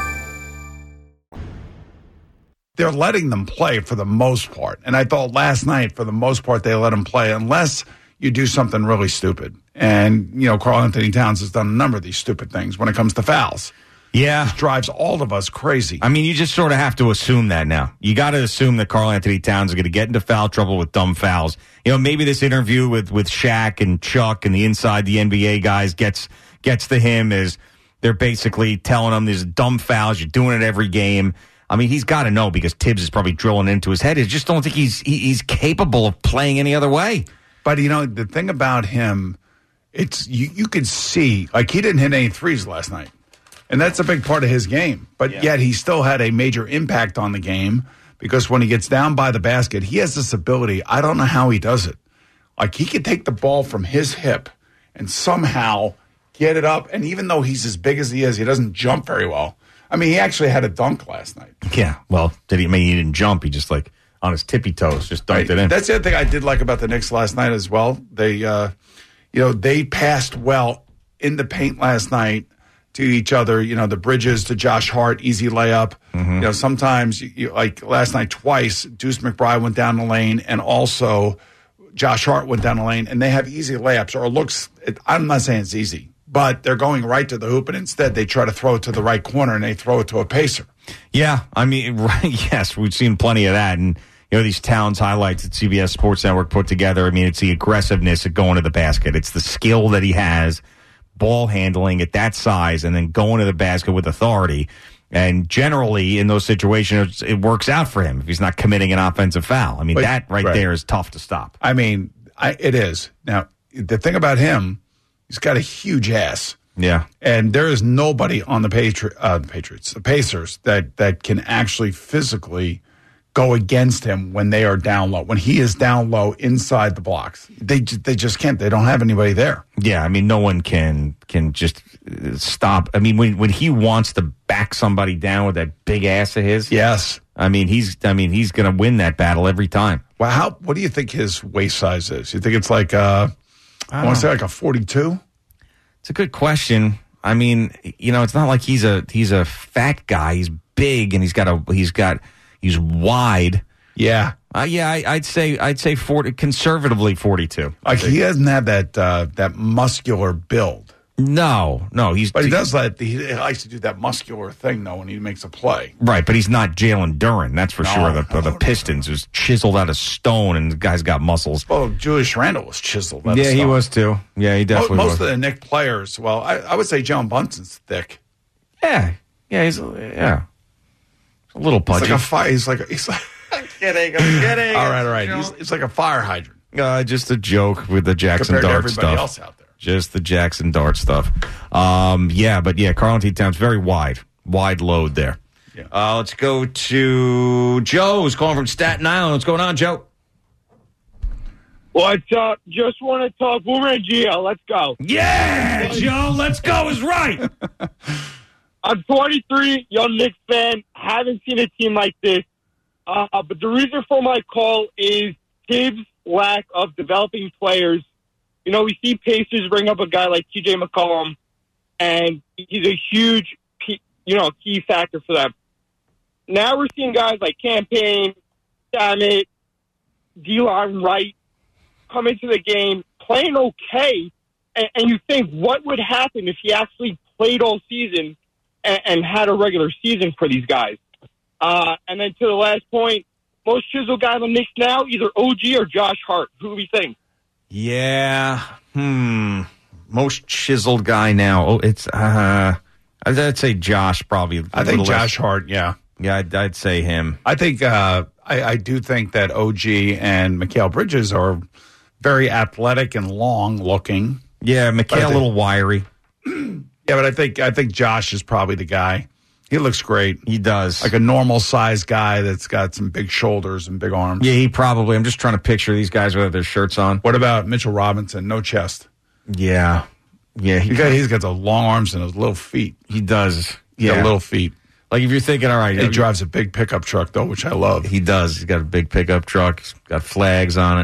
They're letting them play for the most part. And I thought last night, for the most part, they let them play unless you do something really stupid. And, Karl Anthony Towns has done a number of these stupid things when it comes to fouls. Yeah. It just drives all of us crazy. I mean, you just sort of have to assume that now. You got to assume that Karl Anthony Towns is going to get into foul trouble with dumb fouls. Maybe this interview with Shaq and Chuck and the inside the NBA guys gets to him as they're basically telling him there's dumb fouls. You're doing it every game. I mean, he's got to know because Tibbs is probably drilling into his head. I just don't think he's capable of playing any other way. But, the thing about him, it's you could see, like, he didn't hit any threes last night. And that's a big part of his game. But yet he still had a major impact on the game because when he gets down by the basket, he has this ability. I don't know how he does it. Like, he could take the ball from his hip and somehow get it up. And even though he's as big as he is, he doesn't jump very well. I mean, he actually had a dunk last night. Yeah, well, he didn't jump. He just, on his tippy toes, just dunked it in. That's the other thing I did like about the Knicks last night as well. They, they passed well in the paint last night to each other, the Bridges to Josh Hart, easy layup. Mm-hmm. Sometimes, like last night twice, Deuce McBride went down the lane and also Josh Hart went down the lane, and they have easy layups, or I'm not saying it's easy, but they're going right to the hoop, and instead they try to throw it to the right corner, and they throw it to a pacer. Yeah, I mean, yes, we've seen plenty of that, and these Towns highlights that CBS Sports Network put together, I mean, it's the aggressiveness of going to the basket. It's the skill that he has, ball handling at that size, and then going to the basket with authority. And generally, in those situations, it works out for him if he's not committing an offensive foul. I mean, that right there is tough to stop. I mean, it is. Now, the thing about him, he's got a huge ass. Yeah. And there is nobody on the Pacers, that can actually physically go against him when they are down low. When he is down low inside the blocks, they just can't. They don't have anybody there. Yeah, I mean, no one can just stop. I mean, when he wants to back somebody down with that big ass of his, yes. I mean, he's going to win that battle every time. Well, what do you think his waist size is? You think it's like I want to say like a 42? It's a good question. I mean, it's not like he's a fat guy. He's big and he's wide. Yeah. I'd say 40, conservatively 42. Like he doesn't have that muscular build. No, he does that. He likes to do that muscular thing though when he makes a play. Right, but he's not Jalen Duren, that's for sure. The Pistons was chiseled out of stone, and the guy's got muscles. Well, Julius Randle was chiseled out of stone. Yeah, he was too. Yeah, he definitely was. Most of the Knicks players. Well, I would say Jalen Brunson's thick. Yeah, he's a little pudgy. He's like. I'm kidding. All right. He's like a fire hydrant. Just a joke with the Jackson Dart stuff. Everybody else out there. Just the Jackson Dart stuff. Karl-Anthony Towns, very wide load there. Yeah. Let's go to Joe, who's calling from Staten Island. What's going on, Joe? What's up? Just want to talk Boomer and Gio. Let's go. Yeah, Joe, let's go is right. I'm 23, young Knicks fan. Haven't seen a team like this. But the reason for my call is Tibbs' lack of developing players. We see Pacers bring up a guy like T.J. McCollum, and he's a huge, key factor for them. Now we're seeing guys like Campaign, Dammit, Delon Wright come into the game playing okay, and you think, what would happen if he actually played all season and had a regular season for these guys? And then to the last point, most chiseled guy on the Knicks now, either OG or Josh Hart. Who do we think? Yeah. Most chiseled guy now. Oh, it's I'd say Josh probably. I think Josh Hart. Yeah. Yeah, I'd say him. I think I do think that OG and Mikal Bridges are very athletic and long looking. Yeah, Mikal a little wiry. Yeah, but I think Josh is probably the guy. He looks great. He does. Like a normal size guy that's got some big shoulders and big arms. Yeah, I'm just trying to picture these guys without their shirts on. What about Mitchell Robinson? No chest. Yeah. Yeah. He's got the long arms and those little feet. He does. Yeah. Got little feet. Like if you're thinking, all right. He drives a big pickup truck, though, which I love. He does. He's got a big pickup truck. He's got flags on it.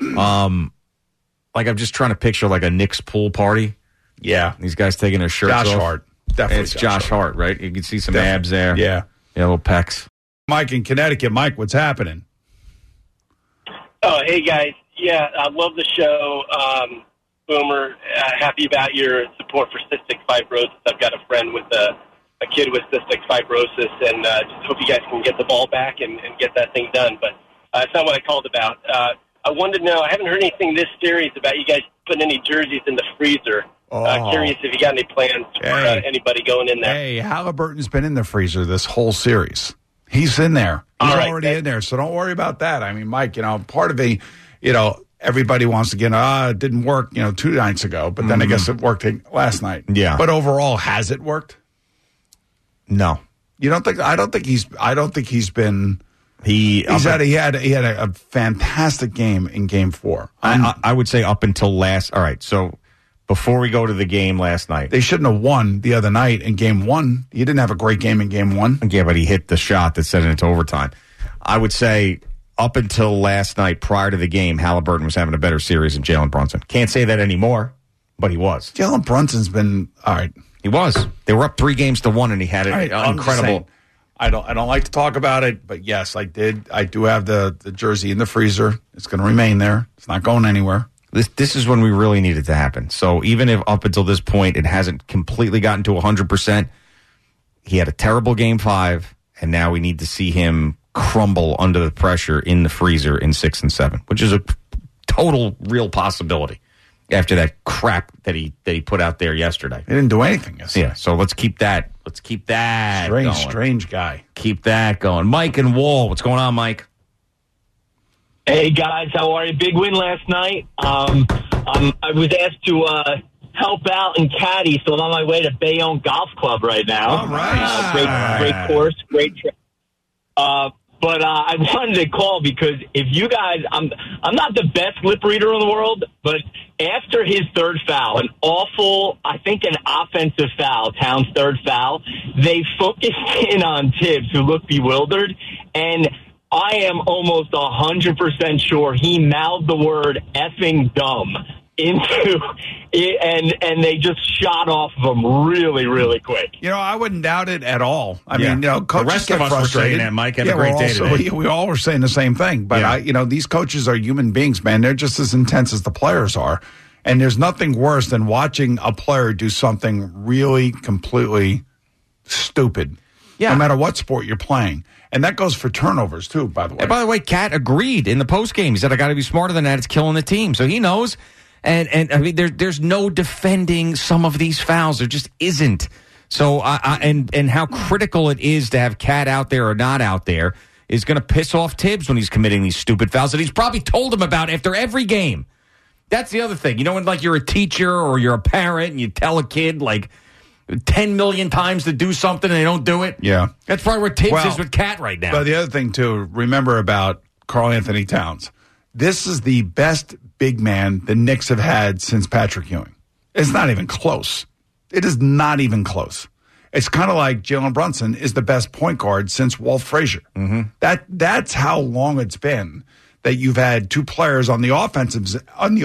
Like I'm just trying to picture like a Knicks pool party. Yeah. These guys taking their shirts off. Josh Hart. Definitely it's Josh Hart, right? You can see some abs there. Yeah. Little pecs. Mike in Connecticut. Mike, what's happening? Oh, hey, guys. Yeah, I love the show. Boomer, happy about your support for cystic fibrosis. I've got a friend with a kid with cystic fibrosis, and just hope you guys can get the ball back and get that thing done. But that's not what I called about. I wanted to know, I haven't heard anything this series about you guys putting any jerseys in the freezer. Curious if you got any plans for anybody going in there. Hey, Halliburton's been in the freezer this whole series. He's in there. He's already in there, so don't worry about that. I mean, Mike, part of everybody wants to get, it didn't work, 2 nights ago, but then I guess it worked last night. Yeah. But overall, has it worked? No. You don't think? I don't think he's been. He had a fantastic game in Game 4. I would say up until last. All right, so. Before we go to the game last night. They shouldn't have won the other night in Game 1. He didn't have a great game in Game 1. Yeah, but he hit the shot that sent it into overtime. I would say up until last night, prior to the game, Halliburton was having a better series than Jalen Brunson. Can't say that anymore, but he was. Jalen Brunson's been, all right. He was. They were up 3-1, and he had it incredible. I don't like to talk about it, but yes, I did. I do have the jersey in the freezer. It's going to remain there. It's not going anywhere. This is when we really need it to happen. So even if up until this point it hasn't completely gotten to 100%, he had a terrible Game 5, and now we need to see him crumble under the pressure in the freezer in 6 and 7, which is a total real possibility after that crap that he put out there yesterday. He didn't do anything yesterday. Yeah, so let's keep that Let's keep that going. Strange guy. Keep that going. Mike and Wall. What's going on, Mike? Hey, guys. How are you? Big win last night. I was asked to help out and caddy, so I'm on my way to Bayonne Golf Club right now. All right. Great course, great trip. But I wanted to call because if you guys, I'm not the best lip reader in the world, but after his third foul, an offensive foul, Towns' third foul, they focused in on Tibbs, who looked bewildered, and I am almost 100% sure he mouthed the word effing dumb into it, and they just shot off of him really, really quick. I wouldn't doubt it at all. I mean, coaches the rest get of us frustrated. were saying that, Mike. Had a great day today. We all were saying the same thing. But, these coaches are human beings, man. They're just as intense as the players are. And there's nothing worse than watching a player do something really completely stupid, no matter what sport you're playing. And that goes for turnovers, too, by the way. And by the way, Cat agreed in the postgame. He said, I got to be smarter than that. It's killing the team. So he knows. And I mean, there's no defending some of these fouls. There just isn't. So, and how critical it is to have Cat out there or not out there is going to piss off Tibbs when he's committing these stupid fouls that he's probably told him about after every game. That's the other thing. When like you're a teacher or you're a parent and you tell a kid like 10 million times to do something and they don't do it. Yeah. That's probably where Tibbs is with Cat right now. But the other thing, too, remember about Karl Anthony Towns. This is the best big man the Knicks have had since Patrick Ewing. It's not even close. It is not even close. It's kind of like Jalen Brunson is the best point guard since Walt Frazier. Mm-hmm. That's how long it's been that you've had two players on the offensive end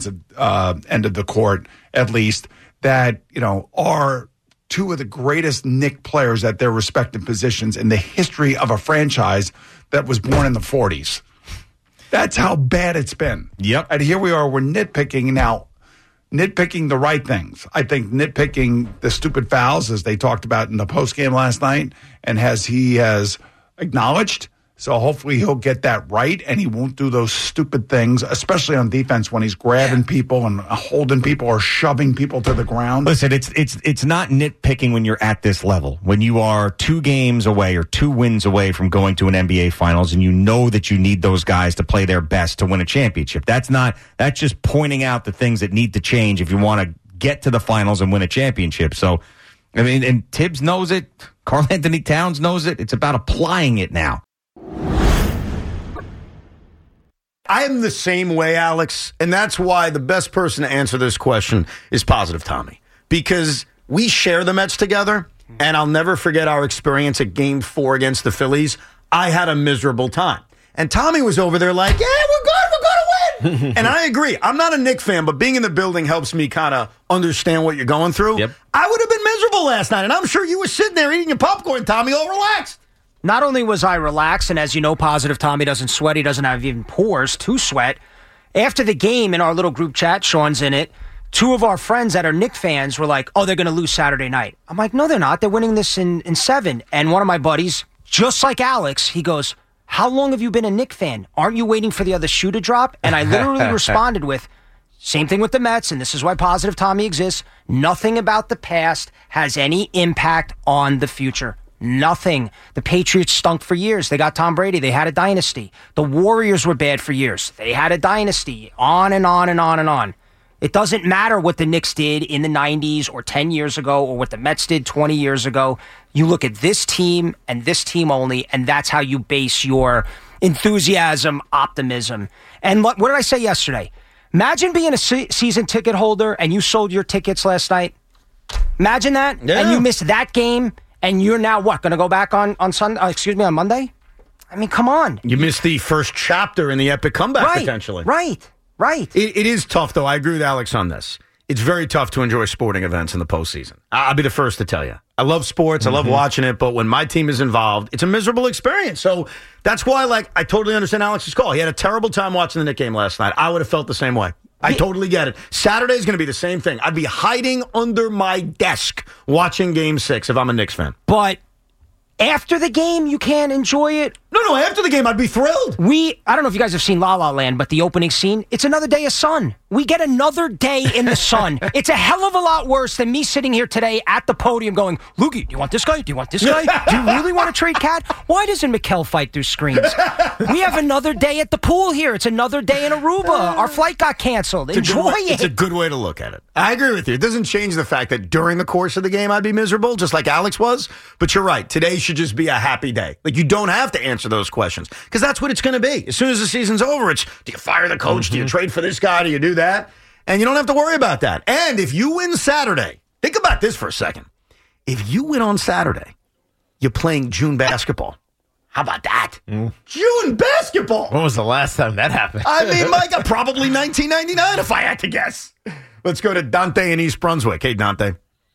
of the court, at least, that are two of the greatest Knick players at their respective positions in the history of a franchise that was born in the 40s. That's how bad it's been. Yep. And here we are, we're nitpicking the right things. I think nitpicking the stupid fouls, as they talked about in the postgame last night, and he has acknowledged. So hopefully he'll get that right, and he won't do those stupid things, especially on defense when he's grabbing people and holding people or shoving people to the ground. Listen, it's not nitpicking when you're at this level. When you are 2 games away or 2 wins away from going to an NBA Finals, and you know that you need those guys to play their best to win a championship. That's just pointing out the things that need to change if you want to get to the finals and win a championship. So, I mean, and Tibbs knows it. Karl Anthony Towns knows it. It's about applying it now. I am the same way, Alex, and that's why the best person to answer this question is Positive Tommy, because we share the Mets together, and I'll never forget our experience at Game 4 against the Phillies. I had a miserable time, and Tommy was over there like, yeah, we're going to win. And I agree. I'm not a Knicks fan, but being in the building helps me kind of understand what you're going through. Yep. I would have been miserable last night, and I'm sure you were sitting there eating your popcorn, Tommy, all relaxed. Not only was I relaxed, and as you know, Positive Tommy doesn't sweat. He doesn't have even pores to sweat. After the game in our little group chat, Sean's in it, 2 of our friends that are Knicks fans were like, oh, they're going to lose Saturday night. I'm like, no, they're not. They're winning this in 7. And one of my buddies, just like Alex, he goes, how long have you been a Knicks fan? Aren't you waiting for the other shoe to drop? And I literally responded with, same thing with the Mets, and this is why Positive Tommy exists. Nothing about the past has any impact on the future. Nothing. The Patriots stunk for years. They got Tom Brady. They had a dynasty. The Warriors were bad for years. They had a dynasty. On and on and on and on. It doesn't matter what the Knicks did in the 90s or 10 years ago or what the Mets did 20 years ago. You look at this team and this team only, and that's how you base your enthusiasm, optimism. And what did I say yesterday? Imagine being a season ticket holder and you sold your tickets last night. Imagine that. Yeah. And you missed that game. And you're now what? Going to go back on Monday? I mean, come on. You missed the first chapter in the epic comeback, potentially. Right. It is tough, though. I agree with Alex on this. It's very tough to enjoy sporting events in the postseason. I'll be the first to tell you. I love sports. I love watching it. But when my team is involved, it's a miserable experience. So that's why, I totally understand Alex's call. He had a terrible time watching the Knicks game last night. I would have felt the same way. I totally get it. Saturday's going to be the same thing. I'd be hiding under my desk watching Game 6 if I'm a Knicks fan. But after the game, you can't enjoy it. No, after the game, I'd be thrilled. I don't know if you guys have seen La La Land, but the opening scene, it's another day of sun. We get another day in the sun. It's a hell of a lot worse than me sitting here today at the podium going, Loogie, do you want this guy? Do you want this guy? Do you really want to trade Cat? Why doesn't Mikkel fight through screens? We have another day at the pool here. It's another day in Aruba. Our flight got canceled. Enjoy it. It's a good way to look at it. I agree with you. It doesn't change the fact that during the course of the game, I'd be miserable, just like Alex was. But you're right. Today should just be a happy day. Like, you don't have to answer those questions because that's what it's going to be. As soon as the season's over, it's, do you fire the coach? Do you trade for this guy? Do you do that? And you don't have to worry about that. And if you win Saturday, think about this for a second. If you win on Saturday, you're playing June basketball. How about that? June basketball. When was the last time that happened? I mean, Micah, probably 1999 if I had to guess. Let's go to Dante in East Brunswick. Hey, Dante.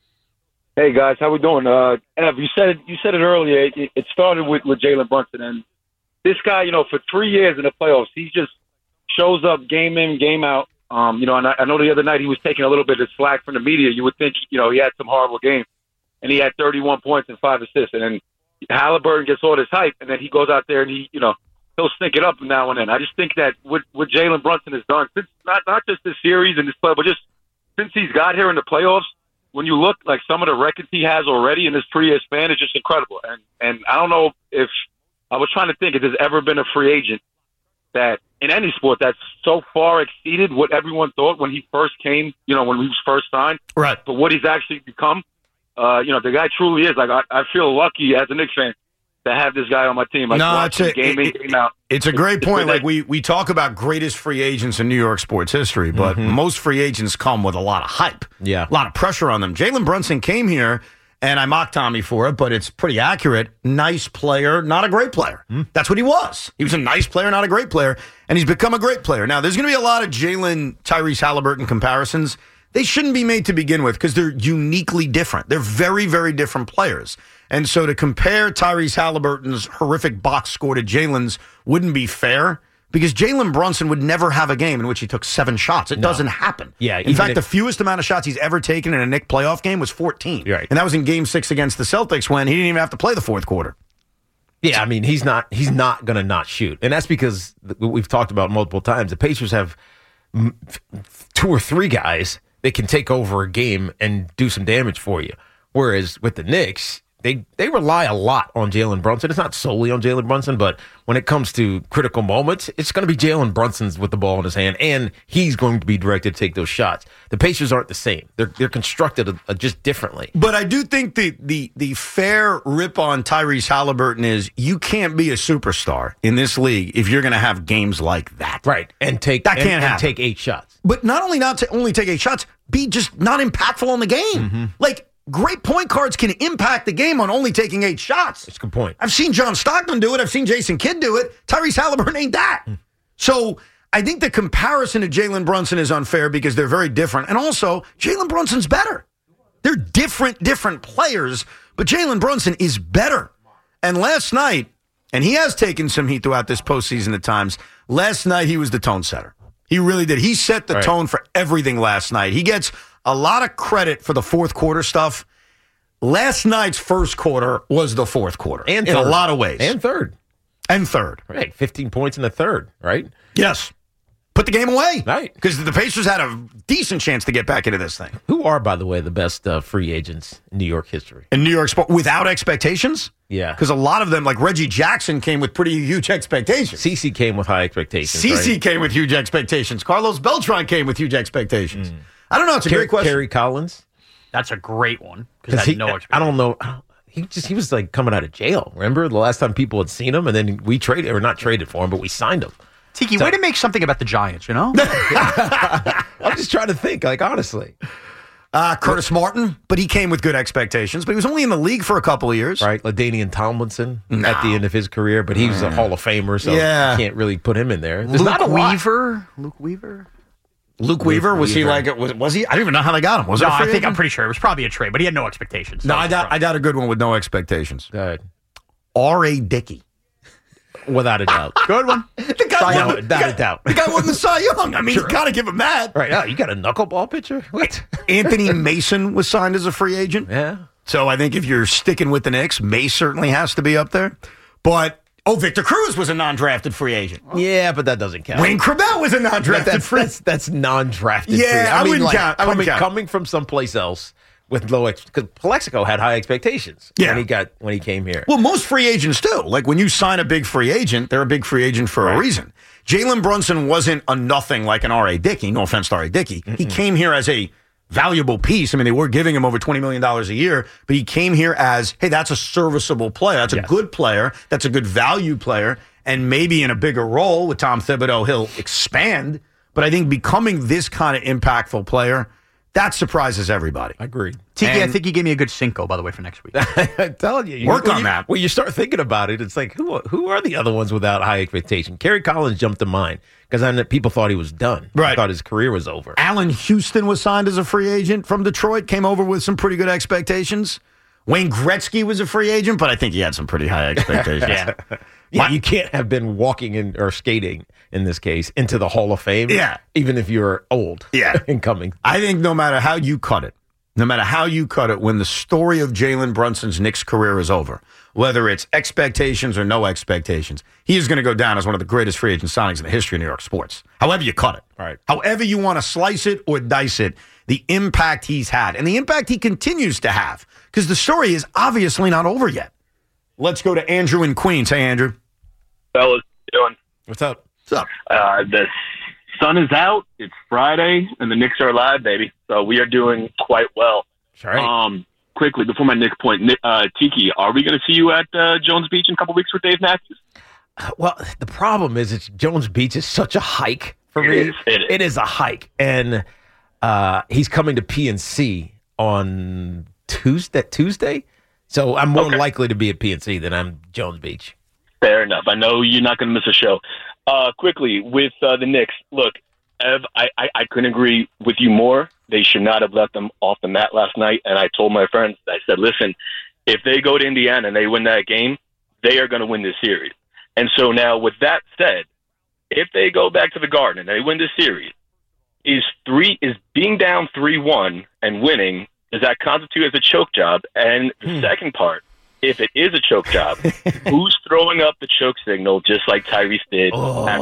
Hey, guys. How we doing? Ev, you said it earlier. It started with Jalen Brunson. And this guy, for 3 years in the playoffs, he just shows up game in, game out. And I know the other night he was taking a little bit of slack from the media. You would think, he had some horrible game. And he had 31 points and 5 assists. And then Halliburton gets all this hype, and then he goes out there and he'll stink it up now and then. I just think that what Jalen Brunson has done, since not just this series and this play, but just since he's got here in the playoffs, when you look like some of the records he has already in this 3-year span, it's just incredible. And I don't know if I was trying to think if there's ever been a free agent that in any sport that's so far exceeded what everyone thought when he first came, when he was first signed. Right. But what he's actually become. The guy truly is like I feel lucky as a Knicks fan to have this guy on my team. Game in, game out. It's a great point. Like we talk about greatest free agents in New York sports history, but most free agents come with a lot of hype, a lot of pressure on them. Jalen Brunson came here, and I mocked Tommy for it, but it's pretty accurate. Nice player, not a great player. That's what he was. He was a nice player, not a great player, and he's become a great player. Now, there's going to be a lot of Tyrese Halliburton comparisons. They shouldn't be made to begin with because they're uniquely different. They're very, very different players. And so to compare Tyrese Halliburton's horrific box score to Jalen's wouldn't be fair because Jalen Brunson would never have a game in which he took 7 shots. It doesn't happen. Yeah. In fact, the fewest amount of shots he's ever taken in a Knicks playoff game was 14. Right. And that was in Game 6 against the Celtics when he didn't even have to play the fourth quarter. Yeah, I mean, he's not going to not shoot. And that's because we've talked about multiple times. The Pacers have 2 or 3 guys that can take over a game and do some damage for you. Whereas with the Knicks, they rely a lot on Jalen Brunson. It's not solely on Jalen Brunson, but when it comes to critical moments, it's going to be Jalen Brunson's with the ball in his hand, and he's going to be directed to take those shots. The Pacers aren't the same. They're constructed just differently. But I do think the fair rip on Tyrese Halliburton is you can't be a superstar in this league if you're going to have games like that. Right. And take 8 shots. But not only take 8 shots, be just not impactful on the game. Like, great point guards can impact the game on only taking 8 shots. That's a good point. I've seen John Stockton do it. I've seen Jason Kidd do it. Tyrese Halliburton ain't that. So I think the comparison to Jalen Brunson is unfair because they're very different. And also, Jalen Brunson's better. They're different players, but Jalen Brunson is better. And last night, and he has taken some heat throughout this postseason at times, last night he was the tone setter. He really did. He set the tone for everything last night. He gets a lot of credit for the fourth quarter stuff. Last night's first quarter was the fourth quarter. And in third. a lot of ways. And third. Right. 15 points in the third, right? Yes. Put the game away. Right. Because the Pacers had a decent chance to get back into this thing. Who are, by the way, the best free agents in New York history? In New York sport, without expectations? Yeah. Because a lot of them, like Reggie Jackson, came with pretty huge expectations. CeCe came with high expectations. CeCe came with huge expectations. Carlos Beltran came with huge expectations. I don't know. It's a great question. Kerry Collins. That's a great one. Because I had no expectations. I don't know. He was like coming out of jail. Remember the last time people had seen him, and then we traded, or not traded for him, but we signed him. Tiki, way to make something about the Giants, you know? I'm just trying to think, like, honestly. Curtis Martin, but he came with good expectations, but he was only in the league for a couple of years. Right, LaDainian Tomlinson at the end of his career, but he was a Hall of Famer, so you can't really put him in there. There's Luke Weaver? Luke Weaver, was he like, was he? I don't even know how they got him. Was it I'm pretty sure it was probably a trade, but he had no expectations. No, I doubt a good one with no expectations. Go ahead. R.A. Dickey. Without a doubt. Good one. Without a doubt. The guy won the Cy Young. I mean, you got to give him that. Right. Yeah, you got a knuckleball pitcher? What? Anthony Mason was signed as a free agent. Yeah. So I think if you're sticking with the Knicks, Mace certainly has to be up there. But Oh, Victor Cruz was a non-drafted free agent. Yeah, but that doesn't count. Wayne Crabell was a non-drafted free agent. That's non-drafted. Yeah, free. I wouldn't count. Coming from someplace else with low because Plexico had high expectations when he came here. Well, most free agents do. Like when you sign a big free agent, they're a big free agent for a reason. Jalen Brunson wasn't a nothing like an R.A. Dickey. No offense to R.A. Dickey. He came here as a valuable piece. I mean, they were giving him over $20 million a year, but he came here as, hey, that's a serviceable player. That's a good player. That's a good value player. And maybe in a bigger role with Tom Thibodeau, he'll expand. But I think becoming this kind of impactful player, that surprises everybody. Agreed. Tiki, I think you gave me a good Cinco, by the way, for next week. I'm telling you. Work on that. When you start thinking about it, it's like, who are the other ones without high expectation? Kerry Collins jumped to mind because people thought he was done. Right. Thought his career was over. Allen Houston was signed as a free agent from Detroit, came over with some pretty good expectations. Wayne Gretzky was a free agent, but I think he had some pretty high expectations. Yeah, you can't have been walking in or skating, in this case, into the Hall of Fame. Yeah. Even if you're old. Yeah. And coming. I think no matter how you cut it, when the story of Jalen Brunson's Knicks career is over, whether it's expectations or no expectations, he is going to go down as one of the greatest free agent signings in the history of New York sports. However you cut it. Right. However you want to slice it or dice it, the impact he's had and the impact he continues to have, because the story is obviously not over yet. Let's go to Andrew in Queens. Hey, Andrew. Fellas, how you doing? What's up? What's up? The sun is out. It's Friday, and the Knicks are alive, baby. So we are doing quite well. All right. Quickly, before my Knicks point, Tiki, are we going to see you at Jones Beach in a couple weeks with Dave Matthews? Well, the problem is Jones Beach is such a hike for me. It is a hike. And he's coming to PNC on Tuesday. So I'm more likely to be at PNC than I'm Jones Beach. Fair enough. I know you're not going to miss a show. Quickly, with the Knicks, look, Ev, I couldn't agree with you more. They should not have left them off the mat last night. And I told my friends, I said, listen, if they go to Indiana and they win that game, they are going to win this series. And so now with that said, if they go back to the Garden and they win this series, is being down 3-1 and winning, does that constitute as a choke job? And the second part, if it is a choke job, who's throwing up the choke signal just like Tyrese did?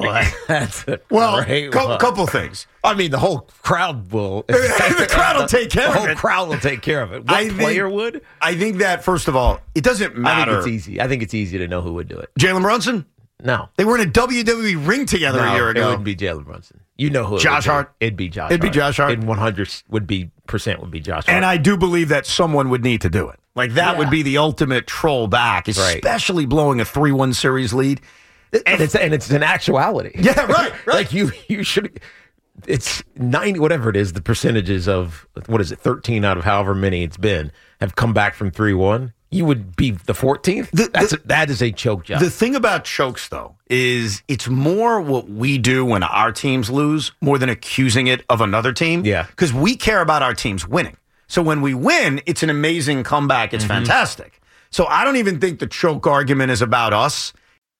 That's a couple things. I mean, the whole crowd will. The crowd will take care of it. The whole crowd will take care of it. What player would? I think that, first of all, it doesn't matter. I think it's easy. I think it's easy to know who would do it. Jalen Brunson? No. They were in a WWE ring together a year ago. It wouldn't be Jalen Brunson. You know who Josh Hart? It'd be Josh It'd be Josh Hart. And 100% would be Josh Hart. And I do believe that someone would need to do it. Like, that would be the ultimate troll back, especially blowing a 3-1 series lead. And it's an actuality. Yeah, right. Like, you should... It's 90, whatever it is, the percentages of, 13 out of however many it's been, have come back from 3-1. You would be the 14th? That is a choke job. The thing about chokes, though, is it's more what we do when our teams lose more than accusing it of another team. Yeah. Because we care about our teams winning. So when we win, it's an amazing comeback. It's fantastic. So I don't even think the choke argument is about us.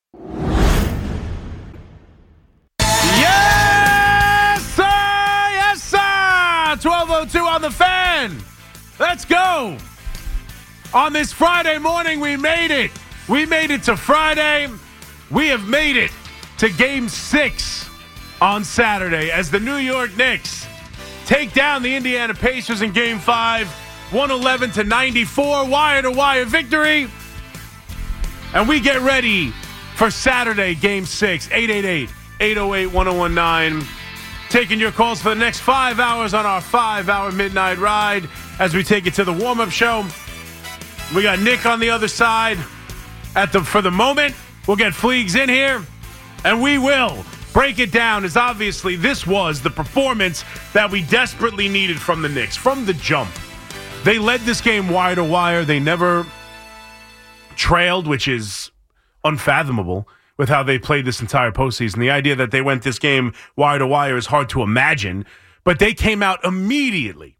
Yes, sir! Yes, sir! 12:02 on the Fan. Let's go. On this Friday morning, we made it. We made it to Friday. We have made it to Game 6 on Saturday as the New York Knicks take down the Indiana Pacers in Game 5, 111-94, wire-to-wire victory. And we get ready for Saturday, Game 6, 888-808-1019. Taking your calls for the next 5 hours on our 5-hour midnight ride as we take it to the warm-up show. We got Nick on the other side. For the moment, we'll get Fleegs in here, and we will break it down, as obviously this was the performance that we desperately needed from the Knicks. From the jump, they led this game wire to wire. They never trailed, which is unfathomable with how they played this entire postseason. The idea that they went this game wire to wire is hard to imagine, but they came out immediately.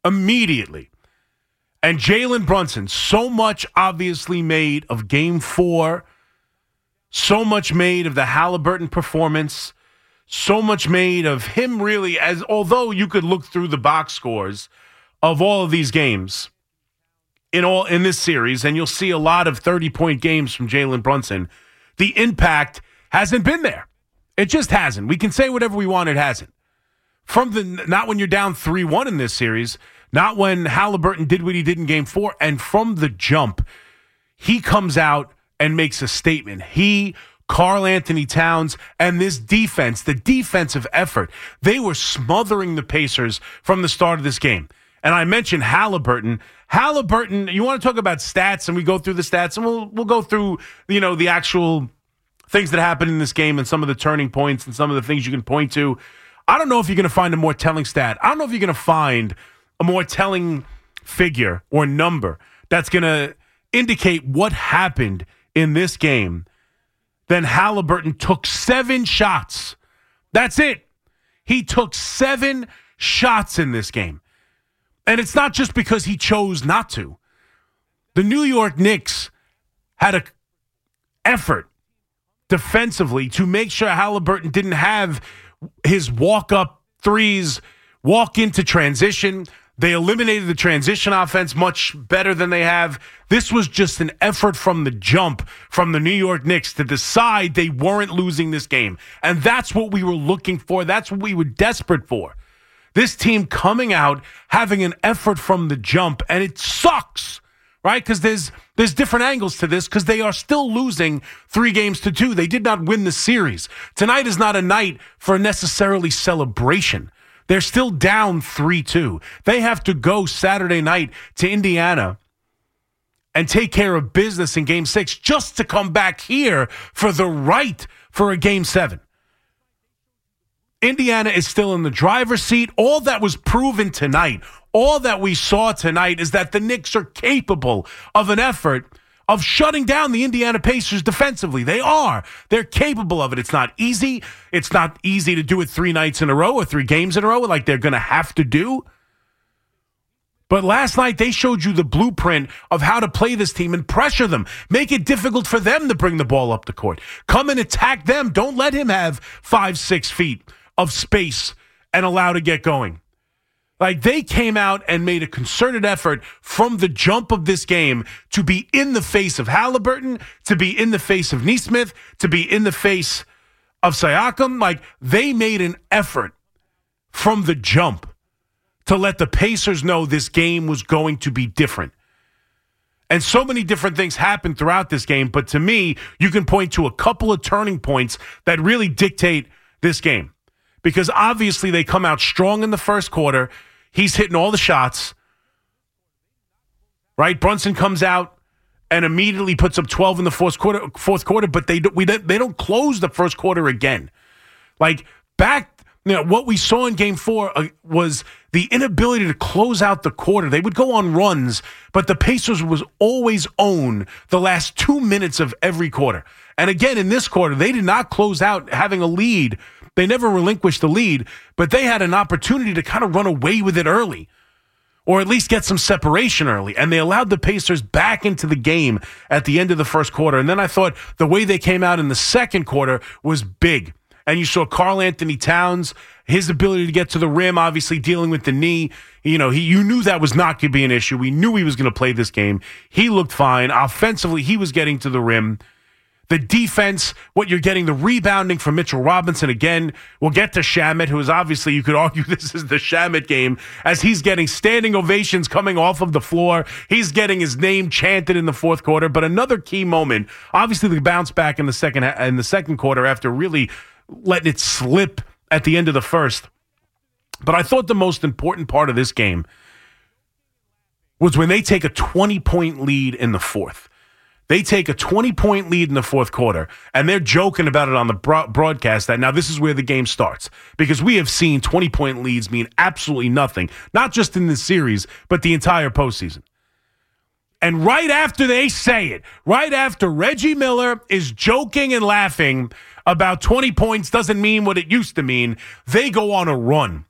And Jalen Brunson, so much obviously made of Game 4, so much made of the Halliburton performance, so much made of him really, as although you could look through the box scores of all of these games in this series, and you'll see a lot of 30-point games from Jalen Brunson. the impact hasn't been there. It just hasn't. We can say whatever we want, it hasn't. Not when you're down 3-1 in this series, not when Halliburton did what he did in Game 4, and from the jump, he comes out and makes a statement. He, Karl Anthony Towns, and this defense, the defensive effort, they were smothering the Pacers from the start of this game. And I mentioned Halliburton. Halliburton, you want to talk about stats, and we go through the stats, and we'll go through, the actual things that happened in this game and some of the turning points and some of the things you can point to. I don't know if you're going to find a more telling stat. I don't know if you're going to find a more telling figure or number that's going to indicate what happened in this game than Halliburton took 7 shots. That's it. He took 7 shots in this game. And it's not just because he chose not to. The New York Knicks had an effort defensively to make sure Halliburton didn't have his walk-up threes, walk into transition. They eliminated the transition offense much better than they have. This was just an effort from the jump from the New York Knicks to decide they weren't losing this game. And that's what we were looking for. That's what we were desperate for. This team coming out, having an effort from the jump, and it sucks, right? Because there's different angles to this because they are still losing 3-2. They did not win the series. Tonight is not a night for necessarily celebration. They're still down 3-2. They have to go Saturday night to Indiana and take care of business in Game 6 just to come back here for the right for a Game 7. Indiana is still in the driver's seat. All that was proven tonight, all that we saw tonight is that the Knicks are capable of an effort of shutting down the Indiana Pacers defensively. They are. They're capable of it. It's not easy. It's not easy to do it 3 nights in a row or 3 games in a row like they're going to have to do. But last night, they showed you the blueprint of how to play this team and pressure them. Make it difficult for them to bring the ball up the court. Come and attack them. Don't let him have 5-6 feet of space and allow to get going. Like, they came out and made a concerted effort from the jump of this game to be in the face of Halliburton, to be in the face of Nesmith, to be in the face of Siakam. Like, they made an effort from the jump to let the Pacers know this game was going to be different. And so many different things happened throughout this game, but to me, you can point to a couple of turning points that really dictate this game. Because obviously they come out strong in the first quarter. He's hitting all the shots. Right? Brunson comes out and immediately puts up 12 in the fourth quarter, but they don't close the first quarter again. Like, what we saw in Game 4 was the inability to close out the quarter. They would go on runs, but the Pacers was always own the last 2 minutes of every quarter. And again, in this quarter, they did not close out having a lead. They never relinquished the lead, but they had an opportunity to kind of run away with it early, or at least get some separation early. And they allowed the Pacers back into the game at the end of the first quarter. And then I thought the way they came out in the second quarter was big. And you saw Karl Anthony Towns, his ability to get to the rim, obviously dealing with the knee. You knew that was not going to be an issue. We knew he was going to play this game. He looked fine. Offensively, he was getting to the rim. The defense, what you're getting, the rebounding from Mitchell Robinson. Again, we'll get to Shamet, who is obviously, you could argue this is the Shamet game, as he's getting standing ovations coming off of the floor. He's getting his name chanted in the fourth quarter. But another key moment, obviously the bounce back in the second quarter after really letting it slip at the end of the first. But I thought the most important part of this game was when they take a 20-point lead in the fourth. They take a 20-point lead in the fourth quarter, and they're joking about it on the broadcast that now this is where the game starts. Because we have seen 20-point leads mean absolutely nothing, not just in this series, but the entire postseason. And right after they say it, right after Reggie Miller is joking and laughing about 20 points doesn't mean what it used to mean, they go on a run.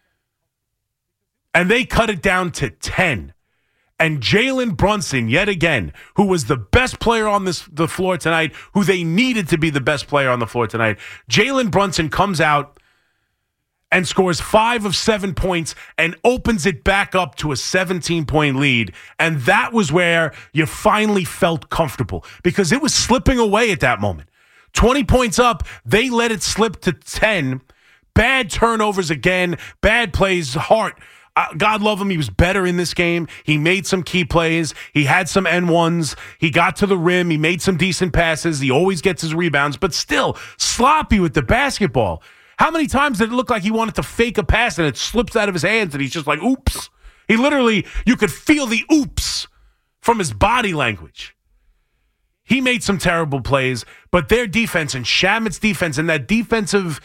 And they cut it down to 10. And Jalen Brunson, yet again, who was the best player on the floor tonight, who they needed to be the best player on the floor tonight, Jalen Brunson comes out and scores 5 of 7 points and opens it back up to a 17-point lead. And that was where you finally felt comfortable, because it was slipping away at that moment. 20 points up, they let it slip to 10. Bad turnovers again, bad plays. Hart, God love him, he was better in this game. He made some key plays. He had some N1s. He got to the rim. He made some decent passes. He always gets his rebounds, but still sloppy with the basketball. How many times did it look like he wanted to fake a pass and it slips out of his hands and he's just like, oops. He literally, you could feel the oops from his body language. He made some terrible plays, but their defense and Shamet's defense and that defensive,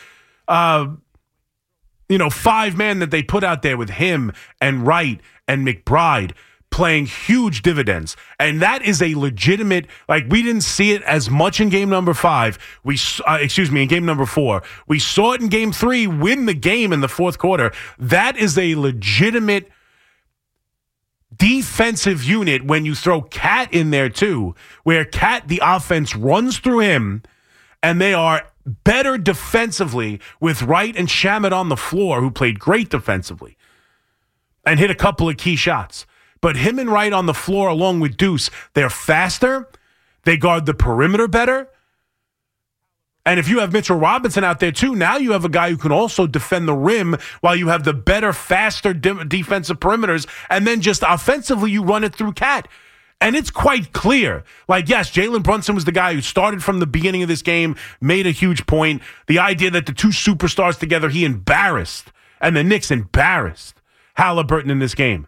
5-man that they put out there with him and Wright and McBride playing huge dividends. And that is a legitimate, we didn't see it as much in game number 5. In game number 4. We saw it in game 3, win the game in the fourth quarter. That is a legitimate defensive unit when you throw Cat in there too, where Cat, the offense runs through him, and they are better defensively with Wright and Shamet on the floor, who played great defensively and hit a couple of key shots. But him and Wright on the floor along with Deuce, they're faster. They guard the perimeter better. And if you have Mitchell Robinson out there too, now you have a guy who can also defend the rim while you have the better, faster defensive perimeters. And then just offensively, you run it through Cat. And it's quite clear. Yes, Jalen Brunson was the guy who started from the beginning of this game, made a huge point. The idea that the two superstars together, he embarrassed, and the Knicks embarrassed Halliburton in this game.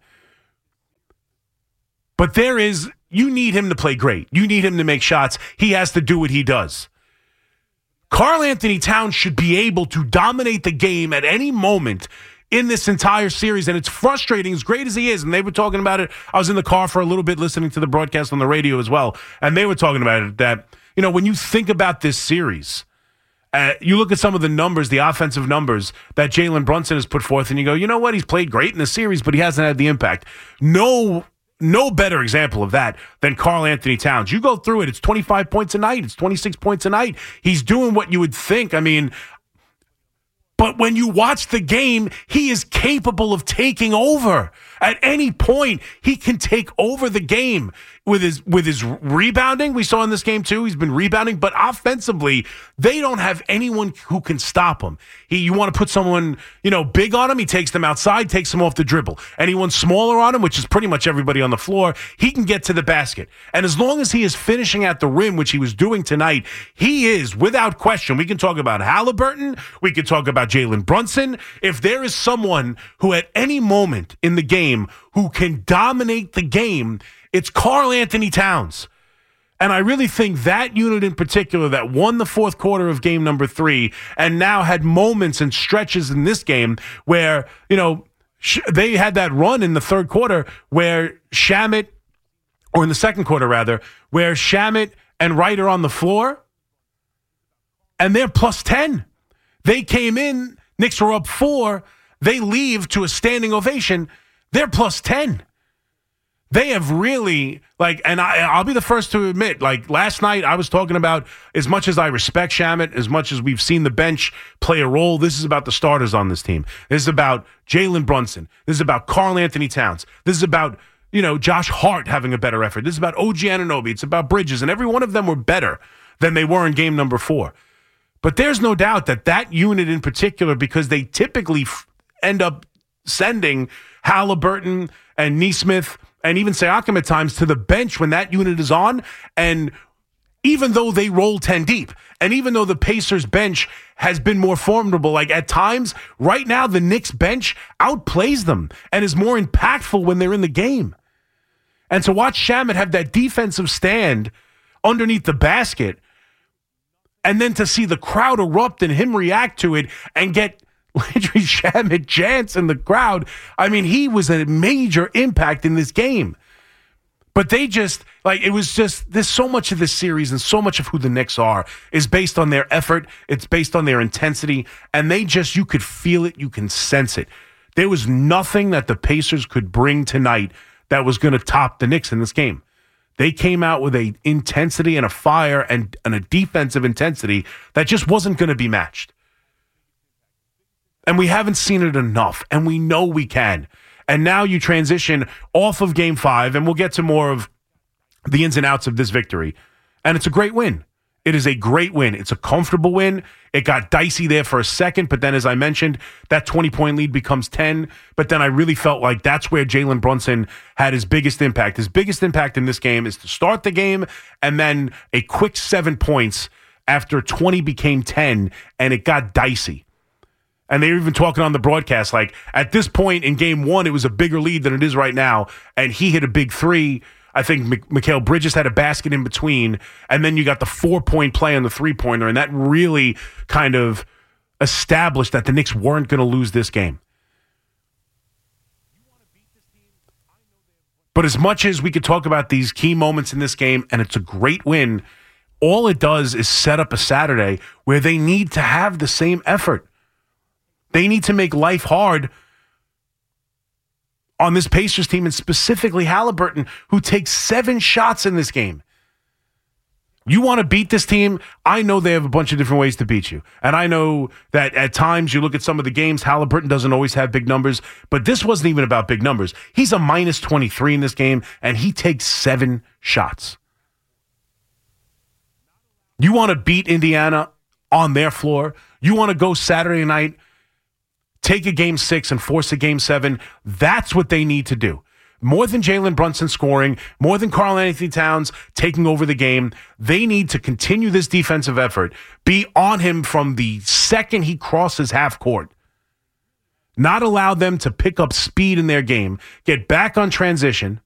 But you need him to play great. You need him to make shots. He has to do what he does. Karl-Anthony Towns should be able to dominate the game at any moment in this entire series, and it's frustrating, as great as he is, and they were talking about it. I was in the car for a little bit listening to the broadcast on the radio as well, and they were talking about it, that, when you think about this series, you look at some of the numbers, the offensive numbers that Jalen Brunson has put forth, and you go, you know what, he's played great in the series, but he hasn't had the impact. No better example of that than Karl-Anthony Towns. You go through it, it's 25 points a night, it's 26 points a night. He's doing what you would think. But when you watch the game, he is capable of taking over. At any point, he can take over the game with his rebounding. We saw in this game too, he's been rebounding, but offensively, they don't have anyone who can stop him. You want to put someone, big on him, he takes them outside, takes them off the dribble. Anyone smaller on him, which is pretty much everybody on the floor, he can get to the basket. And as long as he is finishing at the rim, which he was doing tonight, he is, without question, we can talk about Halliburton, we can talk about Jalen Brunson. If there is someone who at any moment in the game who can dominate the game, it's Karl-Anthony Towns. And I really think that unit in particular that won the fourth quarter of game number 3 and now had moments and stretches in this game where, they had that run in the third quarter where Shamet, or in the second quarter rather, where Shamet and Wright are on the floor and they're plus 10. They came in, Knicks were up 4, they leave to a standing ovation, they're plus 10. They have really, and I'll be the first to admit, last night I was talking about, as much as I respect Shamet, as much as we've seen the bench play a role, this is about the starters on this team. This is about Jalen Brunson. This is about Karl-Anthony Towns. This is about, Josh Hart having a better effort. This is about OG Anunoby. It's about Bridges. And every one of them were better than they were in game number 4. But there's no doubt that unit in particular, because they typically end up sending Halliburton and Nesmith and even Siakam at times to the bench when that unit is on. And even though they roll 10 deep, and even though the Pacers bench has been more formidable, at times, right now, the Knicks bench outplays them and is more impactful when they're in the game. And to watch Shamet have that defensive stand underneath the basket, and then to see the crowd erupt and him react to it and get Landry Shamet chants in the crowd. He was a major impact in this game. But they just, there's so much of this series and so much of who the Knicks are is based on their effort. It's based on their intensity. And you could feel it. You can sense it. There was nothing that the Pacers could bring tonight that was going to top the Knicks in this game. They came out with an intensity and a fire and a defensive intensity that just wasn't going to be matched. And we haven't seen it enough, and we know we can. And now you transition off of Game 5, and we'll get to more of the ins and outs of this victory. And it's a great win. It is a great win. It's a comfortable win. It got dicey there for a second, but then as I mentioned, that 20-point lead becomes 10. But then I really felt like that's where Jalen Brunson had his biggest impact. His biggest impact in this game is to start the game and then a quick 7 points after 20 became 10, and it got dicey. And they were even talking on the broadcast, like, at this point in game one, it was a bigger lead than it is right now, and he hit a big three. I think Mikal Bridges had a basket in between, and then you got the 4-point play on the three-pointer, and that really kind of established that the Knicks weren't going to lose this game. But as much as we could talk about these key moments in this game, and it's a great win, all it does is set up a Saturday where they need to have the same effort. They need to make life hard on this Pacers team, and specifically Halliburton, who takes 7 shots in this game. You want to beat this team? I know they have a bunch of different ways to beat you. And I know that at times you look at some of the games, Halliburton doesn't always have big numbers, but this wasn't even about big numbers. He's a minus 23 in this game, and he takes 7 shots. You want to beat Indiana on their floor? You want to go Saturday night, take a game 6 and force a game 7? That's what they need to do. More than Jalen Brunson scoring, more than Karl-Anthony Towns taking over the game, they need to continue this defensive effort, be on him from the second he crosses half court. Not allow them to pick up speed in their game, get back on transition,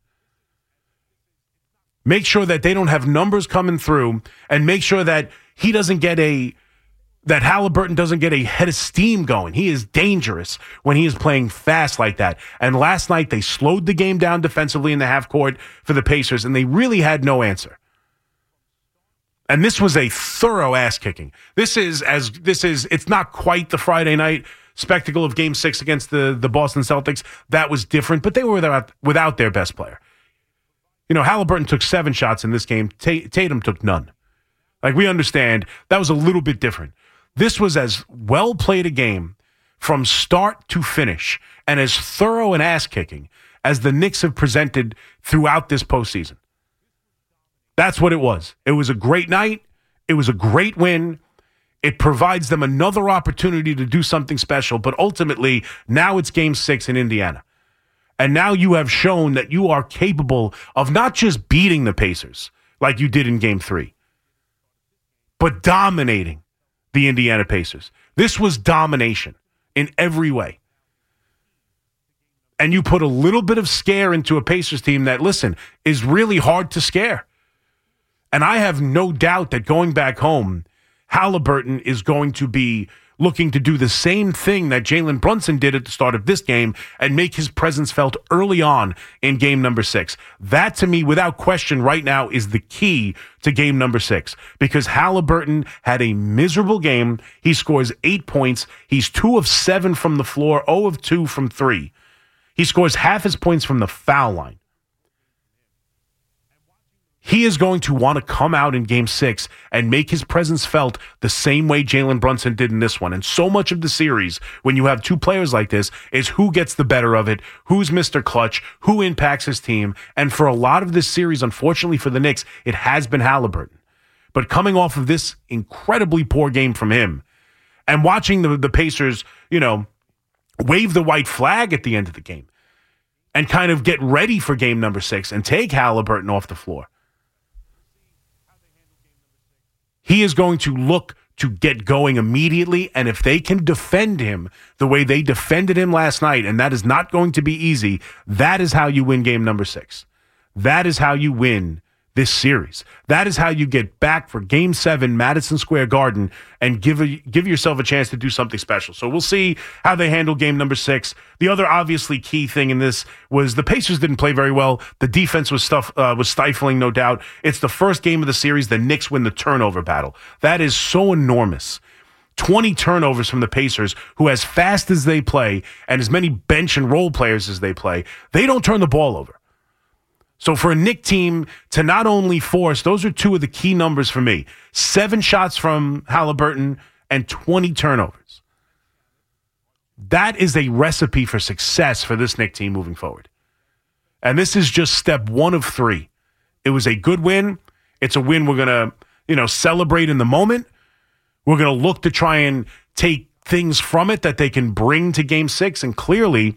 make sure that they don't have numbers coming through, and make sure that he doesn't get that Halliburton doesn't get a head of steam going. He is dangerous when he is playing fast like that. And last night, they slowed the game down defensively in the half court for the Pacers, and they really had no answer. And this was a thorough ass kicking. It's not quite the Friday night spectacle of game 6 against the Boston Celtics. That was different, but they were without their best player. You know, Halliburton took 7 shots in this game. Tatum took none. Like, we understand that was a little bit different. This was as well played a game from start to finish and as thorough an ass-kicking as the Knicks have presented throughout this postseason. That's what it was. It was a great night. It was a great win. It provides them another opportunity to do something special, but ultimately, now it's game 6 in Indiana. And now you have shown that you are capable of not just beating the Pacers like you did in game 3, but dominating the Indiana Pacers. This was domination in every way. And you put a little bit of scare into a Pacers team that, listen, is really hard to scare. And I have no doubt that going back home, Halliburton is going to be looking to do the same thing that Jalen Brunson did at the start of this game and make his presence felt early on in game number 6. That, to me, without question, right now is the key to game number 6, because Halliburton had a miserable game. He scores 8 points. He's 2 of 7 from the floor, 0 of 2 from 3. He scores half his points from the foul line. He is going to want to come out in game 6 and make his presence felt the same way Jalen Brunson did in this one. And so much of the series, when you have two players like this, is who gets the better of it, who's Mr. Clutch, who impacts his team. And for a lot of this series, unfortunately for the Knicks, it has been Halliburton. But coming off of this incredibly poor game from him and watching the Pacers, wave the white flag at the end of the game and kind of get ready for game number 6 and take Halliburton off the floor, he is going to look to get going immediately, and if they can defend him the way they defended him last night, and that is not going to be easy, that is how you win game number 6. That is how you win this series. That is how you get back for game 7, Madison Square Garden, and give yourself a chance to do something special. So we'll see how they handle game number 6. The other obviously key thing in this was the Pacers didn't play very well. The defense was stifling, no doubt. It's the first game of the series. The Knicks win the turnover battle. That is so enormous. 20 turnovers from the Pacers, who as fast as they play and as many bench and role players as they play, they don't turn the ball over. So for a Knick team to not only force, those are two of the key numbers for me, 7 shots from Halliburton and 20 turnovers. That is a recipe for success for this Knick team moving forward. And this is just step 1 of 3. It was a good win. It's a win we're going to celebrate in the moment. We're going to look to try and take things from it that they can bring to Game 6. And clearly,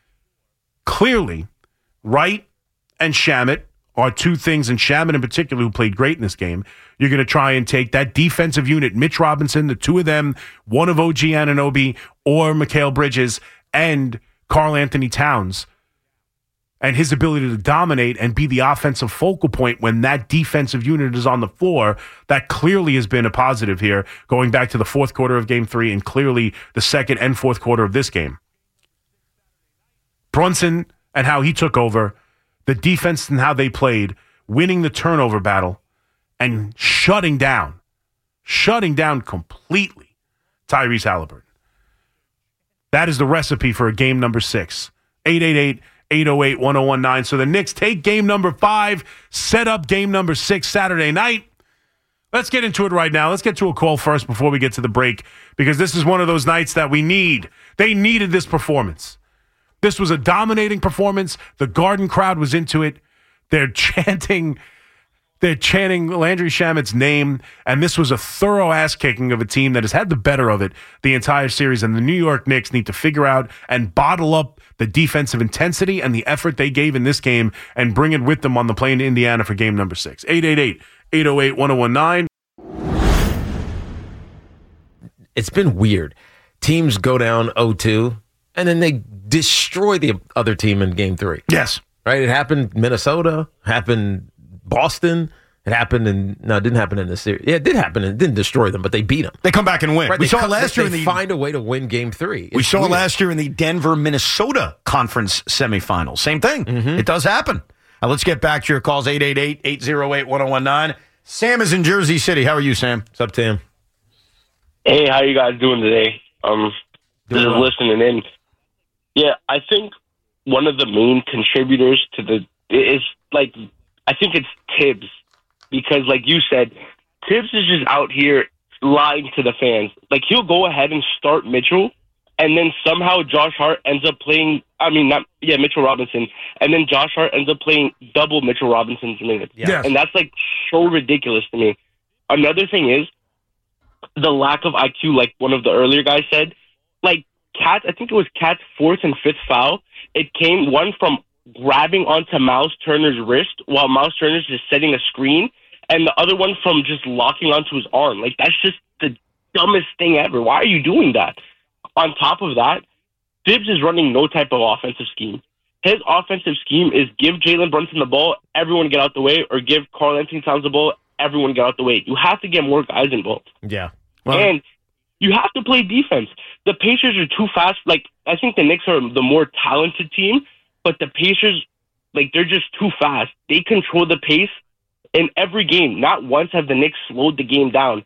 Wright and Shamet are two things, and Shamet in particular, who played great in this game. You're going to try and take that defensive unit, Mitch Robinson, the two of them, one of OG Anunoby or Mikal Bridges, and Karl Anthony Towns, and his ability to dominate and be the offensive focal point when that defensive unit is on the floor. That clearly has been a positive here, going back to the fourth quarter of Game 3 and clearly the second and fourth quarter of this game. Brunson and how he took over, the defense and how they played, winning the turnover battle, and shutting down completely Tyrese Halliburton. That is the recipe for a game number 6. 888-808-1019. So the Knicks take game number 5, set up game number 6 Saturday night. Let's get into it right now. Let's get to a call first before we get to the break, because this is one of those nights that we need. They needed this performance. This was a dominating performance. The Garden crowd was into it. They're chanting Landry Shamet's name, and this was a thorough ass-kicking of a team that has had the better of it the entire series, and the New York Knicks need to figure out and bottle up the defensive intensity and the effort they gave in this game and bring it with them on the plane to Indiana for game number 6. 888-808-1019. It's been weird. Teams go down 0-2, and then they destroy the other team in game 3. Yes. Right? It happened Minnesota, happened Boston. It happened it didn't happen in the series. Yeah, it did happen. It didn't destroy them, but they beat them. They come back and win. Right, we saw it last year. They find a way to win Game 3. We saw it last year in the Denver-Minnesota conference semifinals. Same thing. It does happen. Let's get back to your calls. 888-808-1019. Sam is in Jersey City. How are you, Sam? What's up, Tim? Hey, how you guys doing today? Just listening in. Yeah, I think one of the main contributors to I think it's Tibbs, because like you said, Tibbs is just out here lying to the fans. Like, he'll go ahead and start Mitchell, and then somehow Josh Hart ends up playing, Mitchell Robinson, and then Josh Hart ends up playing double Mitchell Robinson's minutes. Yes. And that's like so ridiculous to me. Another thing is the lack of IQ, like one of the earlier guys said. Like, I think it was Cat's 4th and 5th foul. It came one from grabbing onto Miles Turner's wrist while Miles Turner's just setting a screen, and the other one from just locking onto his arm. Like, that's just the dumbest thing ever. Why are you doing that? On top of that, Tibbs is running no type of offensive scheme. His offensive scheme is give Jalen Brunson the ball, everyone get out the way, or give Karl Anthony Towns the ball, everyone get out the way. You have to get more guys involved. Yeah. And you have to play defense. The Pacers are too fast. Like, I think the Knicks are the more talented team, but the Pacers, like, they're just too fast. They control the pace in every game. Not once have the Knicks slowed the game down.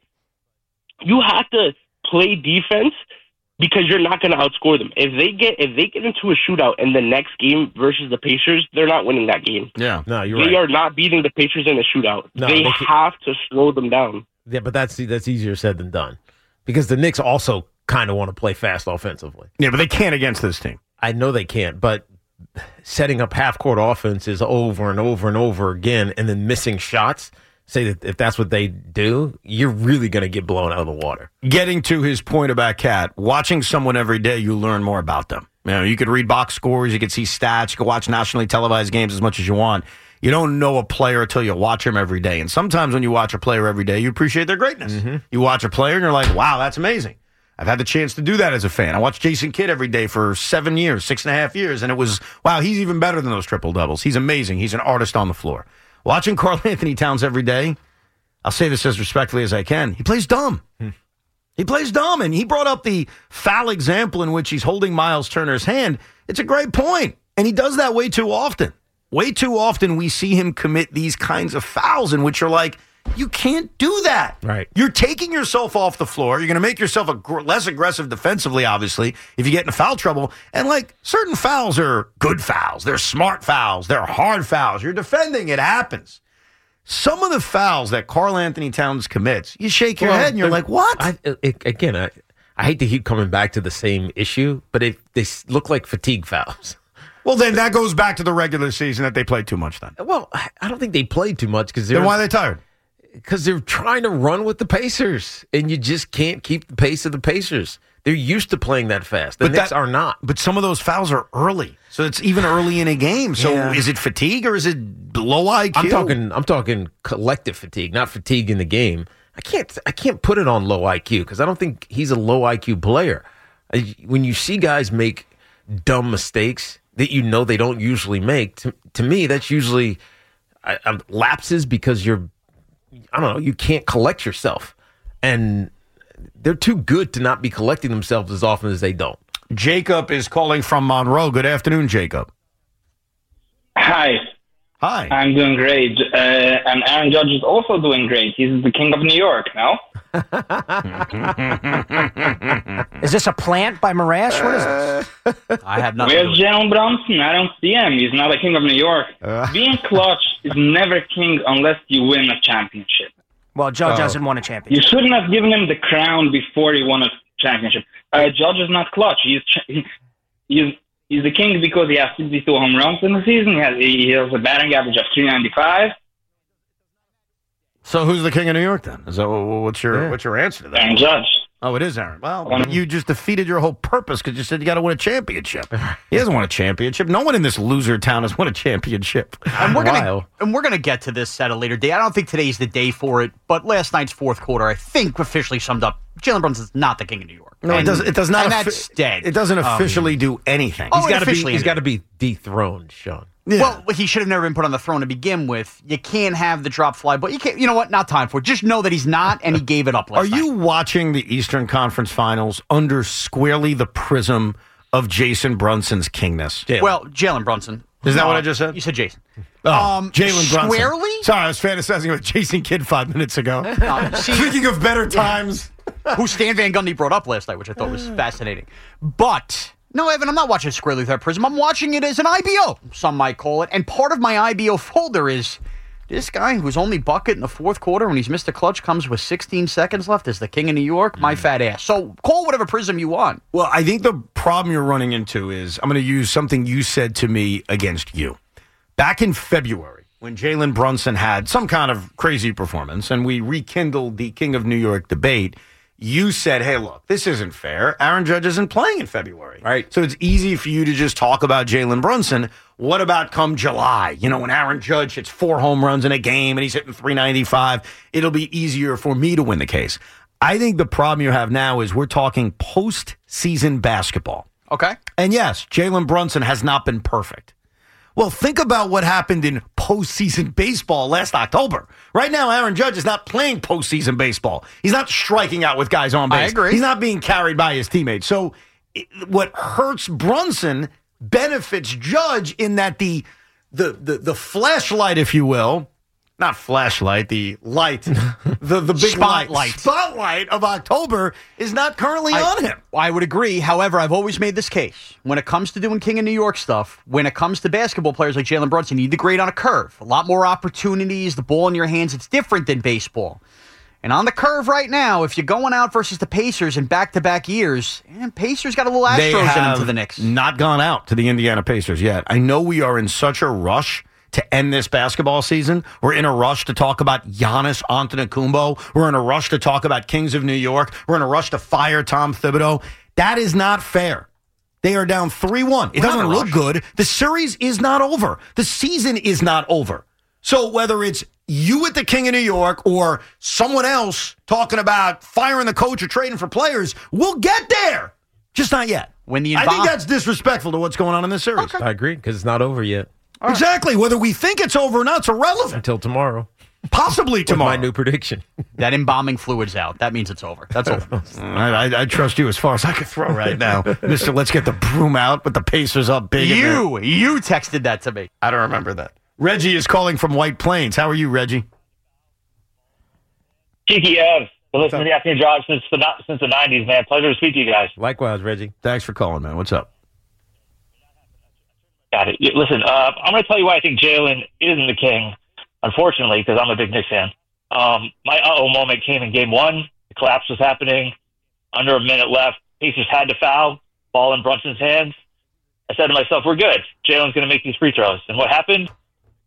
You have to play defense because you're not going to outscore them. If they get into a shootout in the next game versus the Pacers, they're not winning that game. Yeah, no, you're right. They are not beating the Pacers in a shootout. No, they have to slow them down. Yeah, but that's easier said than done, because the Knicks also kind of want to play fast offensively. Yeah, but they can't against this team. I know they can't, but setting up half-court offenses over and over and over again and then missing shots, say that if that's what they do, you're really going to get blown out of the water. Getting to his point about Cat, watching someone every day, you learn more about them. You could read box scores, you could see stats, you could watch nationally televised games as much as you want. You don't know a player until you watch him every day. And sometimes when you watch a player every day, you appreciate their greatness. You watch a player and you're like, wow, that's amazing. I've had the chance to do that as a fan. I watched Jason Kidd every day for 7 years, 6.5 years, and it was, wow, he's even better than those triple-doubles. He's amazing. He's an artist on the floor. Watching Karl Anthony Towns every day, I'll say this as respectfully as I can, he plays dumb. He plays dumb, and he brought up the foul example in which he's holding Miles Turner's hand. It's a great point, and he does that way too often. Way too often we see him commit these kinds of fouls in which you're like, you can't do that. Right. You're taking yourself off the floor. You're going to make yourself less aggressive defensively, obviously, if you get into foul trouble. And, like, certain fouls are good fouls. They're smart fouls. They're hard fouls. You're defending. It happens. Some of the fouls that Karl Anthony Towns commits, you shake your head and you're like, what? I hate to keep coming back to the same issue, but they look like fatigue fouls. Well, then that goes back to the regular season that they played too much then. Well, I don't think they played too much because then why are they tired? Because they're trying to run with the Pacers, and you just can't keep the pace of the Pacers. They're used to playing that fast. The Knicks are not. But some of those fouls are early. So it's even early in a game. So is it fatigue or is it low IQ? I'm talking collective fatigue, not fatigue in the game. I can't put it on low IQ because I don't think he's a low IQ player. When you see guys make dumb mistakes that you know they don't usually make, to me, that's usually lapses because you can't collect yourself. And they're too good to not be collecting themselves as often as they don't. Jacob is calling from Monroe. Good afternoon, Jacob. Hi. Hi. I'm doing great. And Aaron Judge is also doing great. He's the king of New York now. Is this a plant by Marash? What is this? I have nothing. Where's Jalen Brunson? I don't see him. He's not a king of New York. Being clutch is never king unless you win a championship. Well, Judge hasn't won a championship. You shouldn't have given him the crown before he won a championship. Judge is not clutch. He's the king because he has 62 home runs in the season. He has a batting average of 395. So who's the king of New York then? Is that what's your answer to that? Aaron Judge. Oh, it is Aaron. Well, you just defeated your whole purpose because you said you got to win a championship. He hasn't won a championship. No one in this loser town has won a championship. And we're gonna get to this at a later date. I don't think today's the day for it, but last night's fourth quarter, I think, officially summed up Jalen Brunson's not the king of New York. No, it does not. And that's dead. It doesn't officially do anything. He's got to be dethroned, Sean. Yeah. Well, he should have never been put on the throne to begin with. You can't have the drop fly, but you can't. You know what? Not time for it. Just know that he's not, and he gave it up last night. Are you watching the Eastern Conference Finals under squarely the prism of Jason Brunson's kingness? Well, Jalen Brunson. Is that what I just said? You said Jason. Jalen Brunson. Squarely? Sorry, I was fantasizing with Jason Kidd 5 minutes ago. Speaking of better times. Who Stan Van Gundy brought up last night, which I thought was fascinating. But, no, Evan, I'm not watching it squarely with that prism. I'm watching it as an IBO, some might call it. And part of my IBO folder is this guy who's only bucket in the fourth quarter when he's missed a clutch comes with 16 seconds left as the king of New York, my fat ass. So call whatever prism you want. Well, I think the problem you're running into is I'm going to use something you said to me against you. Back in February, when Jalen Brunson had some kind of crazy performance and we rekindled the King of New York debate, you said, hey, look, this isn't fair. Aaron Judge isn't playing in February. Right. So it's easy for you to just talk about Jalen Brunson. What about come July? You know, when Aaron Judge hits 4 home runs in a game and he's hitting 395, it'll be easier for me to win the case. I think the problem you have now is we're talking postseason basketball. Okay. And yes, Jalen Brunson has not been perfect. Well, think about what happened in postseason baseball last October. Right now, Aaron Judge is not playing postseason baseball. He's not striking out with guys on base. I agree. He's not being carried by his teammates. So what hurts Brunson benefits Judge in that the flashlight, if you will, not flashlight, the light, the big spotlight of October is not currently on him. I would agree. However, I've always made this case. When it comes to doing King of New York stuff, when it comes to basketball players like Jalen Brunson, you need to grade on a curve. A lot more opportunities, the ball in your hands. It's different than baseball. And on the curve right now, if you're going out versus the Pacers in back-to-back years, Pacers got a little Astros in them to the Knicks. Not gone out to the Indiana Pacers yet. I know we are in such a rush to end this basketball season. We're in a rush to talk about Giannis Antetokounmpo. We're in a rush to talk about Kings of New York. We're in a rush to fire Tom Thibodeau. That is not fair. They are down 3-1. It doesn't look good. The series is not over. The season is not over. So whether it's you at the King of New York or someone else talking about firing the coach or trading for players, we'll get there. Just not yet. I think that's disrespectful to what's going on in this series. I agree, because it's not over yet. Exactly. Whether we think it's over or not, it's irrelevant. Until tomorrow. Possibly tomorrow. My new prediction. That embalming fluid's out. That means it's over. That's over. I trust you as far as I can throw right now. Mr. Let's get the broom out, but the Pacers up big. You texted that to me. I don't remember that. Reggie is calling from White Plains. How are you, Reggie? Kiki Ev. Been listening to the Afternoon Drive since the 90s, man. Pleasure to speak to you guys. Likewise, Reggie. Thanks for calling, man. What's up? Got it. Listen, I'm going to tell you why I think Jalen isn't the king, unfortunately, because I'm a big Knicks fan. My uh-oh moment came in Game 1. The collapse was happening. Under a minute left. Pacers had to foul. Ball in Brunson's hands. I said to myself, we're good. Jalen's going to make these free throws. And what happened?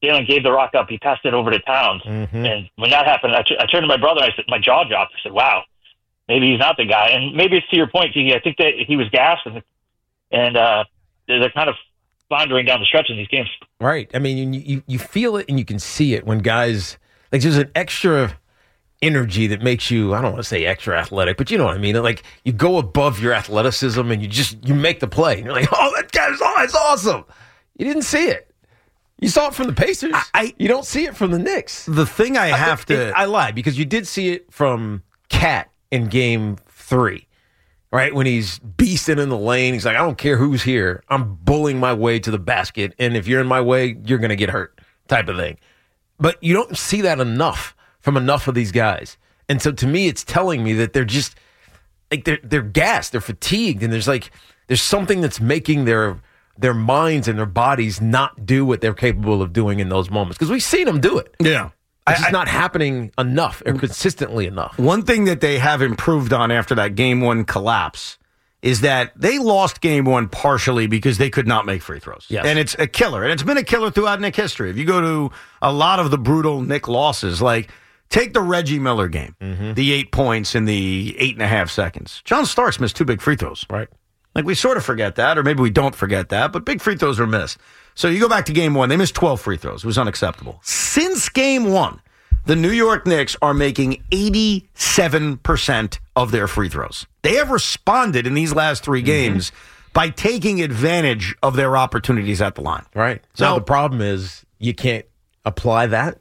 Jalen gave the rock up. He passed it over to Towns. And when that happened, I turned to my brother and I said, my jaw dropped. I said, wow, maybe he's not the guy. And maybe it's to your point, Kiki. I think that he was gassed and they're kind of floundering down the stretch in these games. Right. I mean, you feel it and you can see it when guys, like there's an extra energy that makes you, I don't want to say extra athletic, but you know what I mean? Like you go above your athleticism and you make the play. And you're like, oh, that's awesome. You didn't see it. You saw it from the Pacers. You don't see it from the Knicks. The thing I lied because you did see it from Cat in Game 3, right? When he's beasting in the lane. He's like, I don't care who's here. I'm bullying my way to the basket. And if you're in my way, you're going to get hurt type of thing. But you don't see that enough from enough of these guys. And so to me, it's telling me that they're just like they're gassed, they're fatigued, and there's something that's making their minds and their bodies not do what they're capable of doing in those moments. Because we've seen them do it. Yeah. It's just not happening enough or consistently enough. One thing that they have improved on after that Game 1 collapse is that they lost Game 1 partially because they could not make free throws. Yes. And it's a killer. And it's been a killer throughout Knick history. If you go to a lot of the brutal Knick losses, like take the Reggie Miller game, the 8 points in the 8.5 seconds. John Starks missed 2 big free throws. Right. Like we sort of forget that, or maybe we don't forget that, but big free throws are missed. So you go back to Game 1, they missed 12 free throws. It was unacceptable. Since Game 1, the New York Knicks are making 87% of their free throws. They have responded in these last 3 games by taking advantage of their opportunities at the line. Right. So now the problem is you can't apply that,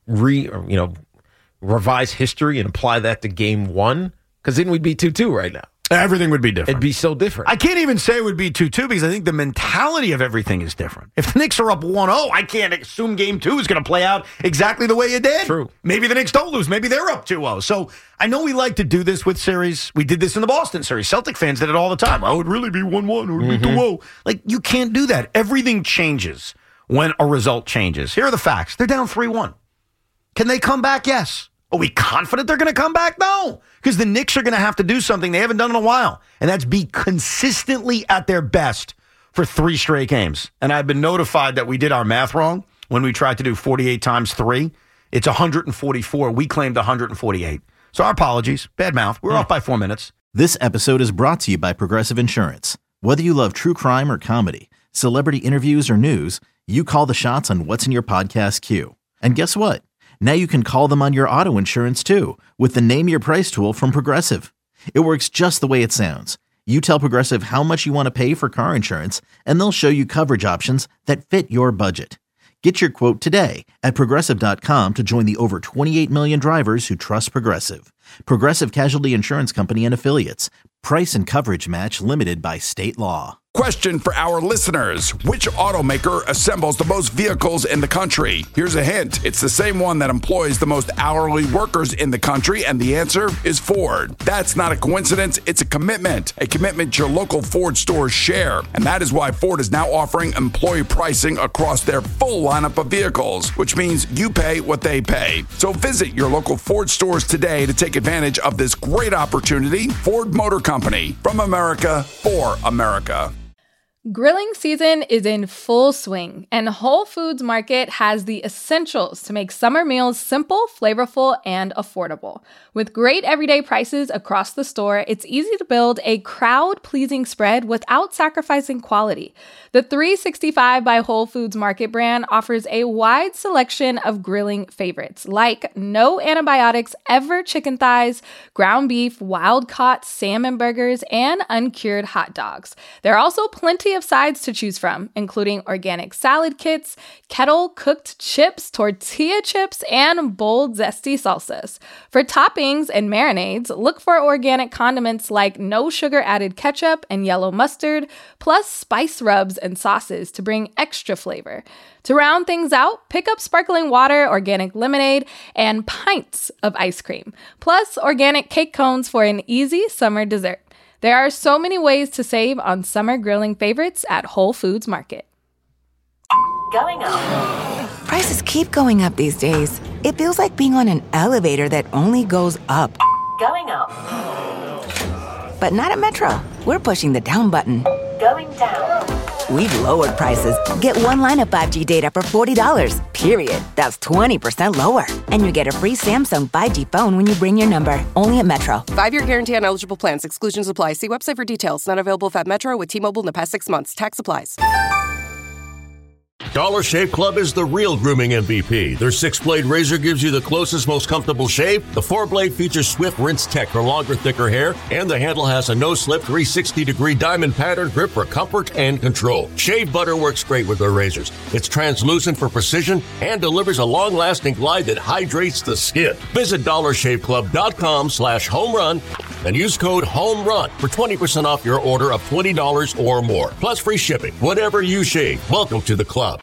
revise history and apply that to Game 1, because then we'd be 2-2 right now. Everything would be different. It'd be so different. I can't even say it would be 2-2 because I think the mentality of everything is different. If the Knicks are up 1-0, I can't assume Game 2 is going to play out exactly the way it did. True. Maybe the Knicks don't lose. Maybe they're up 2-0. So I know we like to do this with series. We did this in the Boston series. Celtic fans did it all the time. Oh, it would really be 1-1 or it would be 2-0. Like, you can't do that. Everything changes when a result changes. Here are the facts. They're down 3-1. Can they come back? Yes. Are we confident they're going to come back? No, because the Knicks are going to have to do something they haven't done in a while, and that's be consistently at their best for 3 straight games. And I've been notified that we did our math wrong when we tried to do 48 times 3. It's 144. We claimed 148. So our apologies. Bad mouth. We're off by 4 minutes. This episode is brought to you by Progressive Insurance. Whether you love true crime or comedy, celebrity interviews or news, you call the shots on what's in your podcast queue. And guess what? Now you can call them on your auto insurance, too, with the Name Your Price tool from Progressive. It works just the way it sounds. You tell Progressive how much you want to pay for car insurance, and they'll show you coverage options that fit your budget. Get your quote today at Progressive.com to join the over 28 million drivers who trust Progressive. Progressive Casualty Insurance Company and Affiliates. Price and coverage match limited by state law. Question for our listeners. Which automaker assembles the most vehicles in the country? Here's a hint. It's the same one that employs the most hourly workers in the country, and the answer is Ford. That's not a coincidence. It's a commitment your local Ford stores share. And that is why Ford is now offering employee pricing across their full lineup of vehicles, which means you pay what they pay. So visit your local Ford stores today to take advantage of this great opportunity. Ford Motor Company, from America for America. Grilling season is in full swing, and Whole Foods Market has the essentials to make summer meals simple, flavorful, and affordable. With great everyday prices across the store, it's easy to build a crowd-pleasing spread without sacrificing quality. The 365 by Whole Foods Market brand offers a wide selection of grilling favorites, like no antibiotics ever chicken thighs, ground beef, wild-caught salmon burgers, and uncured hot dogs. There are also plenty of sides to choose from, including organic salad kits, kettle-cooked chips, tortilla chips, and bold, zesty salsas. For toppings and marinades, look for organic condiments like no sugar-added ketchup and yellow mustard, plus spice rubs and sauces to bring extra flavor. To round things out, pick up sparkling water, organic lemonade, and pints of ice cream, plus organic cake cones for an easy summer dessert. There are so many ways to save on summer grilling favorites at Whole Foods Market. Going up. Prices keep going up these days. It feels like being on an elevator that only goes up. Going up. But not at Metro. We're pushing the down button. Going down. We've lowered prices. Get one line of 5G data for $40, period. That's 20% lower. And you get a free Samsung 5G phone when you bring your number. Only at Metro. 5-year guarantee on eligible plans. Exclusions apply. See website for details. Not available at Metro with T-Mobile in the past 6 months. Tax applies. Dollar Shave Club is the real grooming MVP. Their 6-blade razor gives you the closest, most comfortable shave. The 4-blade features Swift Rinse Tech for longer, thicker hair. And the handle has a no-slip 360-degree diamond pattern grip for comfort and control. Shave butter works great with their razors. It's translucent for precision and delivers a long-lasting glide that hydrates the skin. Visit DollarShaveClub.com/homerun and use code HOMERUN for 20% off your order of $20 or more. Plus free shipping. Whatever you shave, welcome to the club.